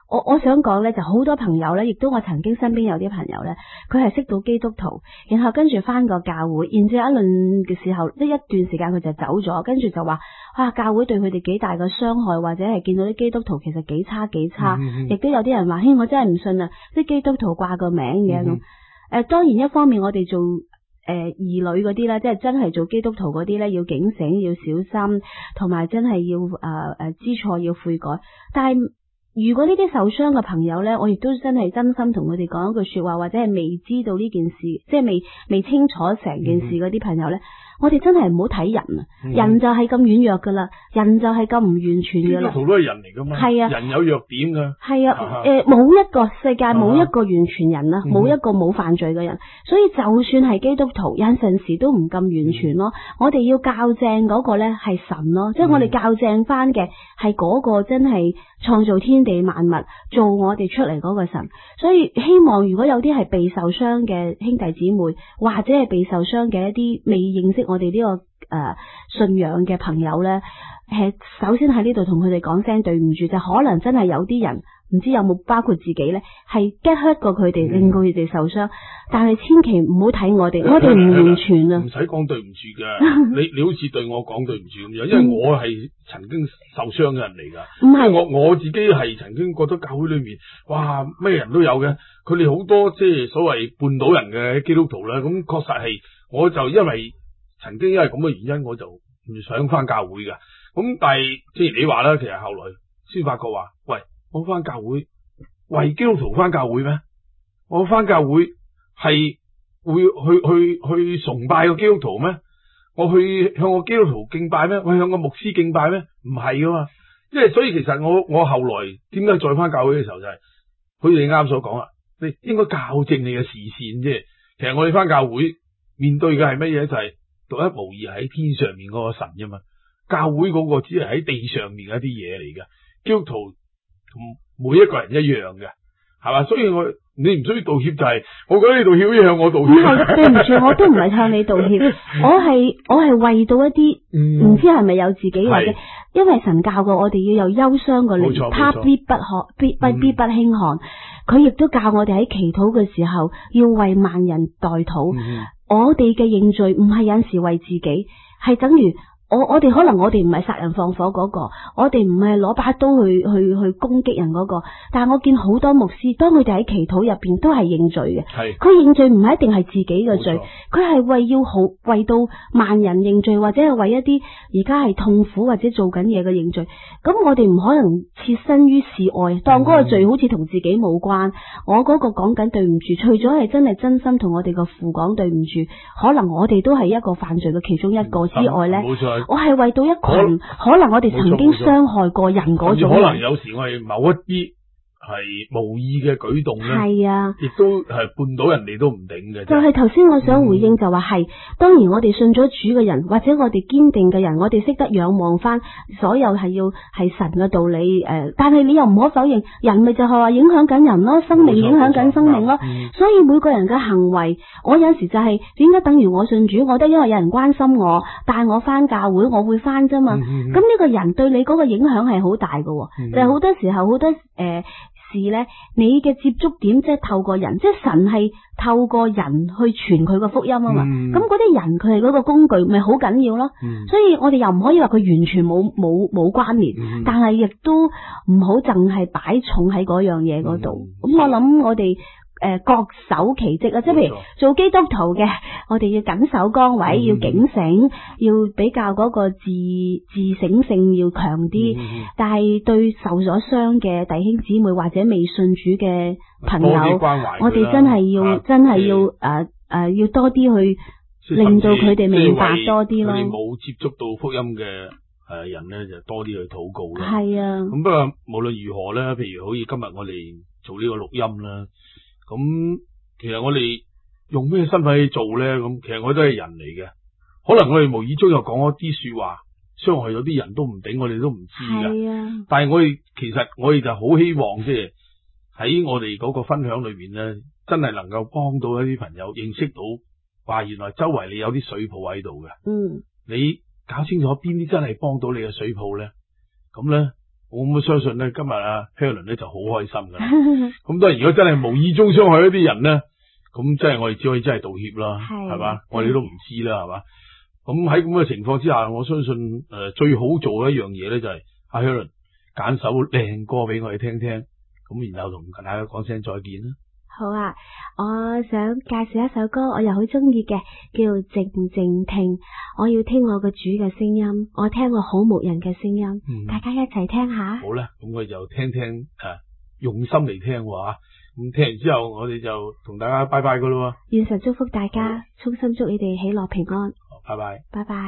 [SPEAKER 4] 我我想講咧，就好多朋友咧，亦都我曾經身邊有啲朋友咧，佢係識到基督徒，然後跟住翻個教會，然之後一輪嘅時候，呢一段時間佢就走咗，跟住就話啊，教會對佢哋幾大嘅傷害，或者係見到啲基督徒其實幾差幾差，亦都、嗯嗯、有啲人話，嘿，我真係唔信啊，啲基督徒掛個名嘅咁。誒、嗯呃，當然一方面我哋做誒兒女嗰啲咧，即係真係做基督徒嗰啲咧，要警醒，要小心，同埋真係要誒誒、呃、知錯要悔改，但係。如果呢啲受傷嘅朋友呢，我亦都真係真心同佢哋講一句說話，或者係未知道呢件事，即係未未清楚成件事嗰啲朋友呢，嗯、我哋真係唔好睇人啊！嗯、人就係咁軟弱噶啦，人就係咁唔完全噶啦。基督徒都係人嚟噶嘛，係啊，人有弱點噶。係啊，誒，冇、呃、一個世界冇一個完全人啦，冇、嗯、一個冇犯罪嘅人，所以就算係基督徒，有陣時都唔咁完全咯。嗯、我哋要校正嗰個呢係神咯，即係、嗯、我哋校正翻嘅係嗰個真係創造天地萬物做我哋出嚟嗰個神，所以希望如果有啲係被受傷嘅兄弟姊妹，或者係被受傷嘅一啲未認識我哋呢、這個誒、呃、信仰嘅朋友呢，誒首先喺呢度同佢哋講聲對唔住，就可能真係有啲人唔知有冇包括自己呢，係 get hurt 過佢哋，令到佢哋受傷，但係千祈唔好睇我哋，我哋唔完全啊，唔使講對唔住㗎，你你好似對我講對唔住咁樣，因為我係曾經受傷嘅人嚟㗎，唔係我我自己係曾經覺得教會裏面哇咩人都有嘅，佢哋好多即係所謂絆倒人嘅基督徒啦，咁確實係，我就因為曾經因為咁嘅原因，我就唔想返教會㗎，咁但係即係你話啦，其實後來先發覺話，喂。我翻教會為基督徒翻教會咩？我翻教會係會去去去崇拜個基督徒咩？我去向個基督徒敬拜咩？我向個牧師敬拜咩？唔係噶嘛，即係所以其實我我後來點解再翻教會嘅時候就係、是，好似你啱所講啦，你應該校正你嘅視線啫。其實我哋翻教會面對嘅係乜嘢？就係、是、獨一無二喺天上面嗰個神啫嘛。教會嗰個只係喺地上面一啲嘢嚟嘅，基督徒。同每一個人一樣嘅，係嘛？所以我你唔需要道歉，就係、是、我覺得你道歉要向我道歉。唔係，對唔住，我都唔係向你道歉，我係我係為到一啲唔、嗯、知係咪有自己是或者，因為神教過我哋要有憂傷個靈，他必不可必不必不輕看。佢亦、嗯、都教我哋喺祈禱嘅時候要為萬人代禱。嗯、我哋嘅認罪唔係有時為自己，係等於。我我哋可能我哋唔係殺人放火嗰個，我哋唔係攞把刀去去去攻擊人嗰個，但係我見好多牧師，當佢哋喺祈禱入邊都係認罪嘅。係，佢認罪唔係一定係自己嘅罪，佢係為要好為到萬人認罪，或者係為一啲而家係痛苦或者做緊嘢嘅認罪。咁我哋唔可能設身於事外，當嗰個罪好似同自己冇關。我嗰個講緊對唔住，除咗係真係真心同我哋個父講對唔住，可能我哋都係一個犯罪嘅其中一個之外呢。冇錯。我係為到一群，可能我哋曾經傷害過人嗰種，可能有時我係某一啲係無意嘅舉動咧，係啊，亦都係絆倒人哋都唔頂嘅。就係頭先我想回應就話係，當然我哋信咗主嘅人，或者我哋堅定嘅人，我哋識得仰望翻所有係要係神嘅道理誒、呃，但係你又唔可否認，人咪就係話影響緊人咯，生命影響緊生命咯，嗯、所以每個人嘅行為，我有時就係點解等於我信主，我覺得因為有人關心我，帶我翻教會，我會翻啫嘛。咁呢、嗯嗯、個人對你嗰個影響係好大嘅，嗯、就係好多時候好多誒。呃事咧，你嘅接觸點即係透過人，即係神係透過人去傳佢個福音啊嘛。咁嗰啲人佢係嗰個工具，咪好緊要咯。嗯、所以我哋又唔可以話佢完全冇冇冇關聯，嗯、但係亦都唔好淨係擺重喺嗰樣嘢嗰度。咁、嗯、我諗我哋。誒，各守其職啊！即係譬如做基督徒嘅，我哋要緊守崗位，嗯、要警醒，要比較嗰個自自省性要強啲。嗯、但係對受咗傷嘅弟兄姊妹或者未信主嘅朋友，我哋真係要、啊、真係要誒誒、呃呃，要多啲去令到佢哋明白多啲咯。佢哋冇接觸到福音嘅誒人咧，就多啲去禱告啦。係啊。咁不過無論如何咧，譬如好似今日我哋做呢個錄音啦。咁其實我哋用咩身份去做咧？咁其實我都係人嚟嘅，可能我哋無意中又講一啲說話，傷害咗啲人都唔頂，我哋都唔知噶。係啊。但係我哋其實我哋就好希望，即係喺我哋嗰個分享裏邊咧，真係能夠幫到一啲朋友認識到，話原來周圍你有啲水泡喺度嘅。嗯。你搞清楚邊啲真係幫到你嘅水泡咧？咁咧
[SPEAKER 3] 我咁相信咧，今日啊 Helen 咧就好開心噶啦。咁當然，如果真係無意中傷害一啲人咧，咁真係我哋只可以真係道歉啦，係嘛？我哋都唔知啦，係嘛？咁喺咁嘅情況之下，我相信誒、呃、最好做嘅一樣嘢咧就係阿 Helen 揀首靚歌俾我哋聽聽，咁然後同大家講聲再見啦。
[SPEAKER 4] 好啊，我想介紹一首歌，我又好中意嘅，叫靜靜聽。我要聽我個主嘅聲音，我聽我好牧人嘅聲音，嗯、大家一齊聽下。
[SPEAKER 3] 好啦，咁我哋就聽聽誒、啊，用心嚟聽喎。咁聽完之後，我哋就同大家拜拜噶咯。
[SPEAKER 4] 願神祝福大家，衷心祝你哋喜樂平安。
[SPEAKER 3] 好，拜拜，
[SPEAKER 4] 拜拜。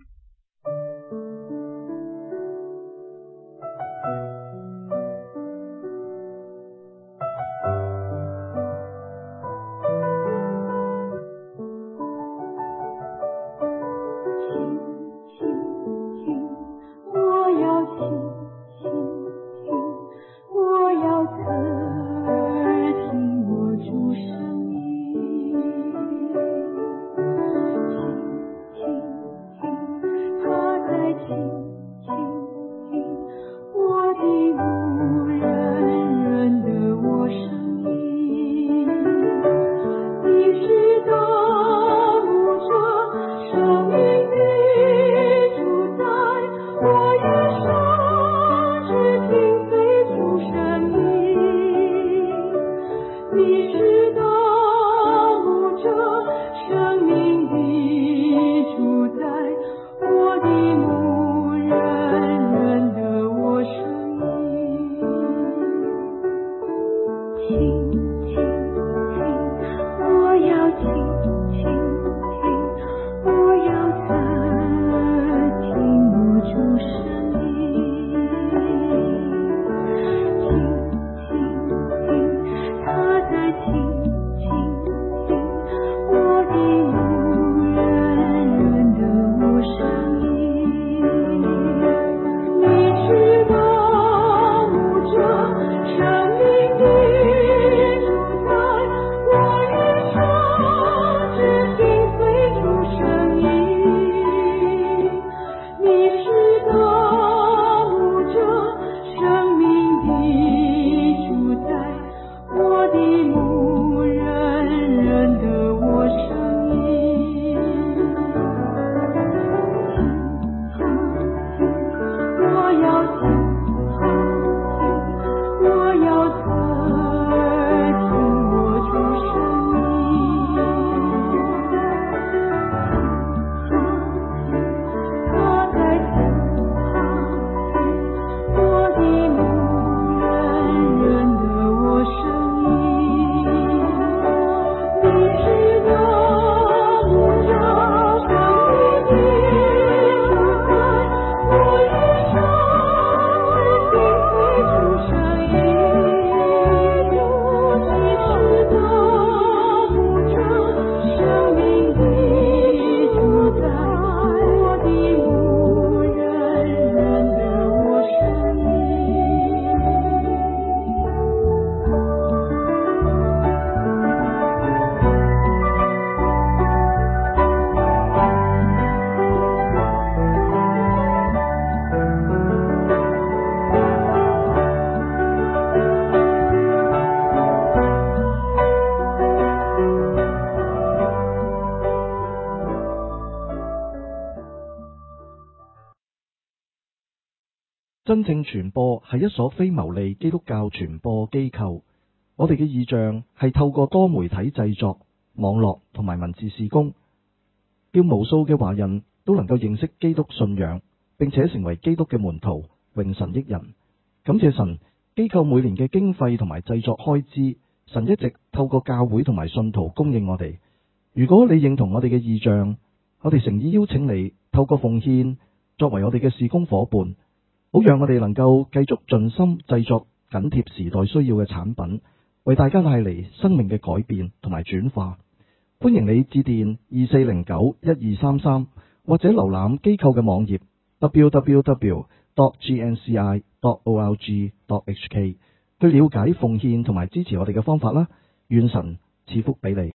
[SPEAKER 1] 真正傳播係一所非牟利基督教傳播機構，我哋嘅意象係透過多媒體製作、網絡同埋文字事工，叫無數嘅華人都能夠認識基督信仰，並且成為基督嘅門徒，榮神益人。感謝神，機構每年嘅經費同埋製作開支，神一直透過教會同埋信徒供應我哋。如果你認同我哋嘅意象，我哋誠意邀請你透過奉獻作為我哋嘅事工夥伴，好讓我哋能夠繼續盡心製作緊貼時代需要嘅產品，為大家帶嚟生命嘅改變同埋轉化。歡迎你致電二四零九一二三三，或者瀏覽機構嘅網頁 double-u double-u double-u dot g n c i dot org dot h k 去了解奉獻同埋支持我哋嘅方法啦。願神賜福俾你。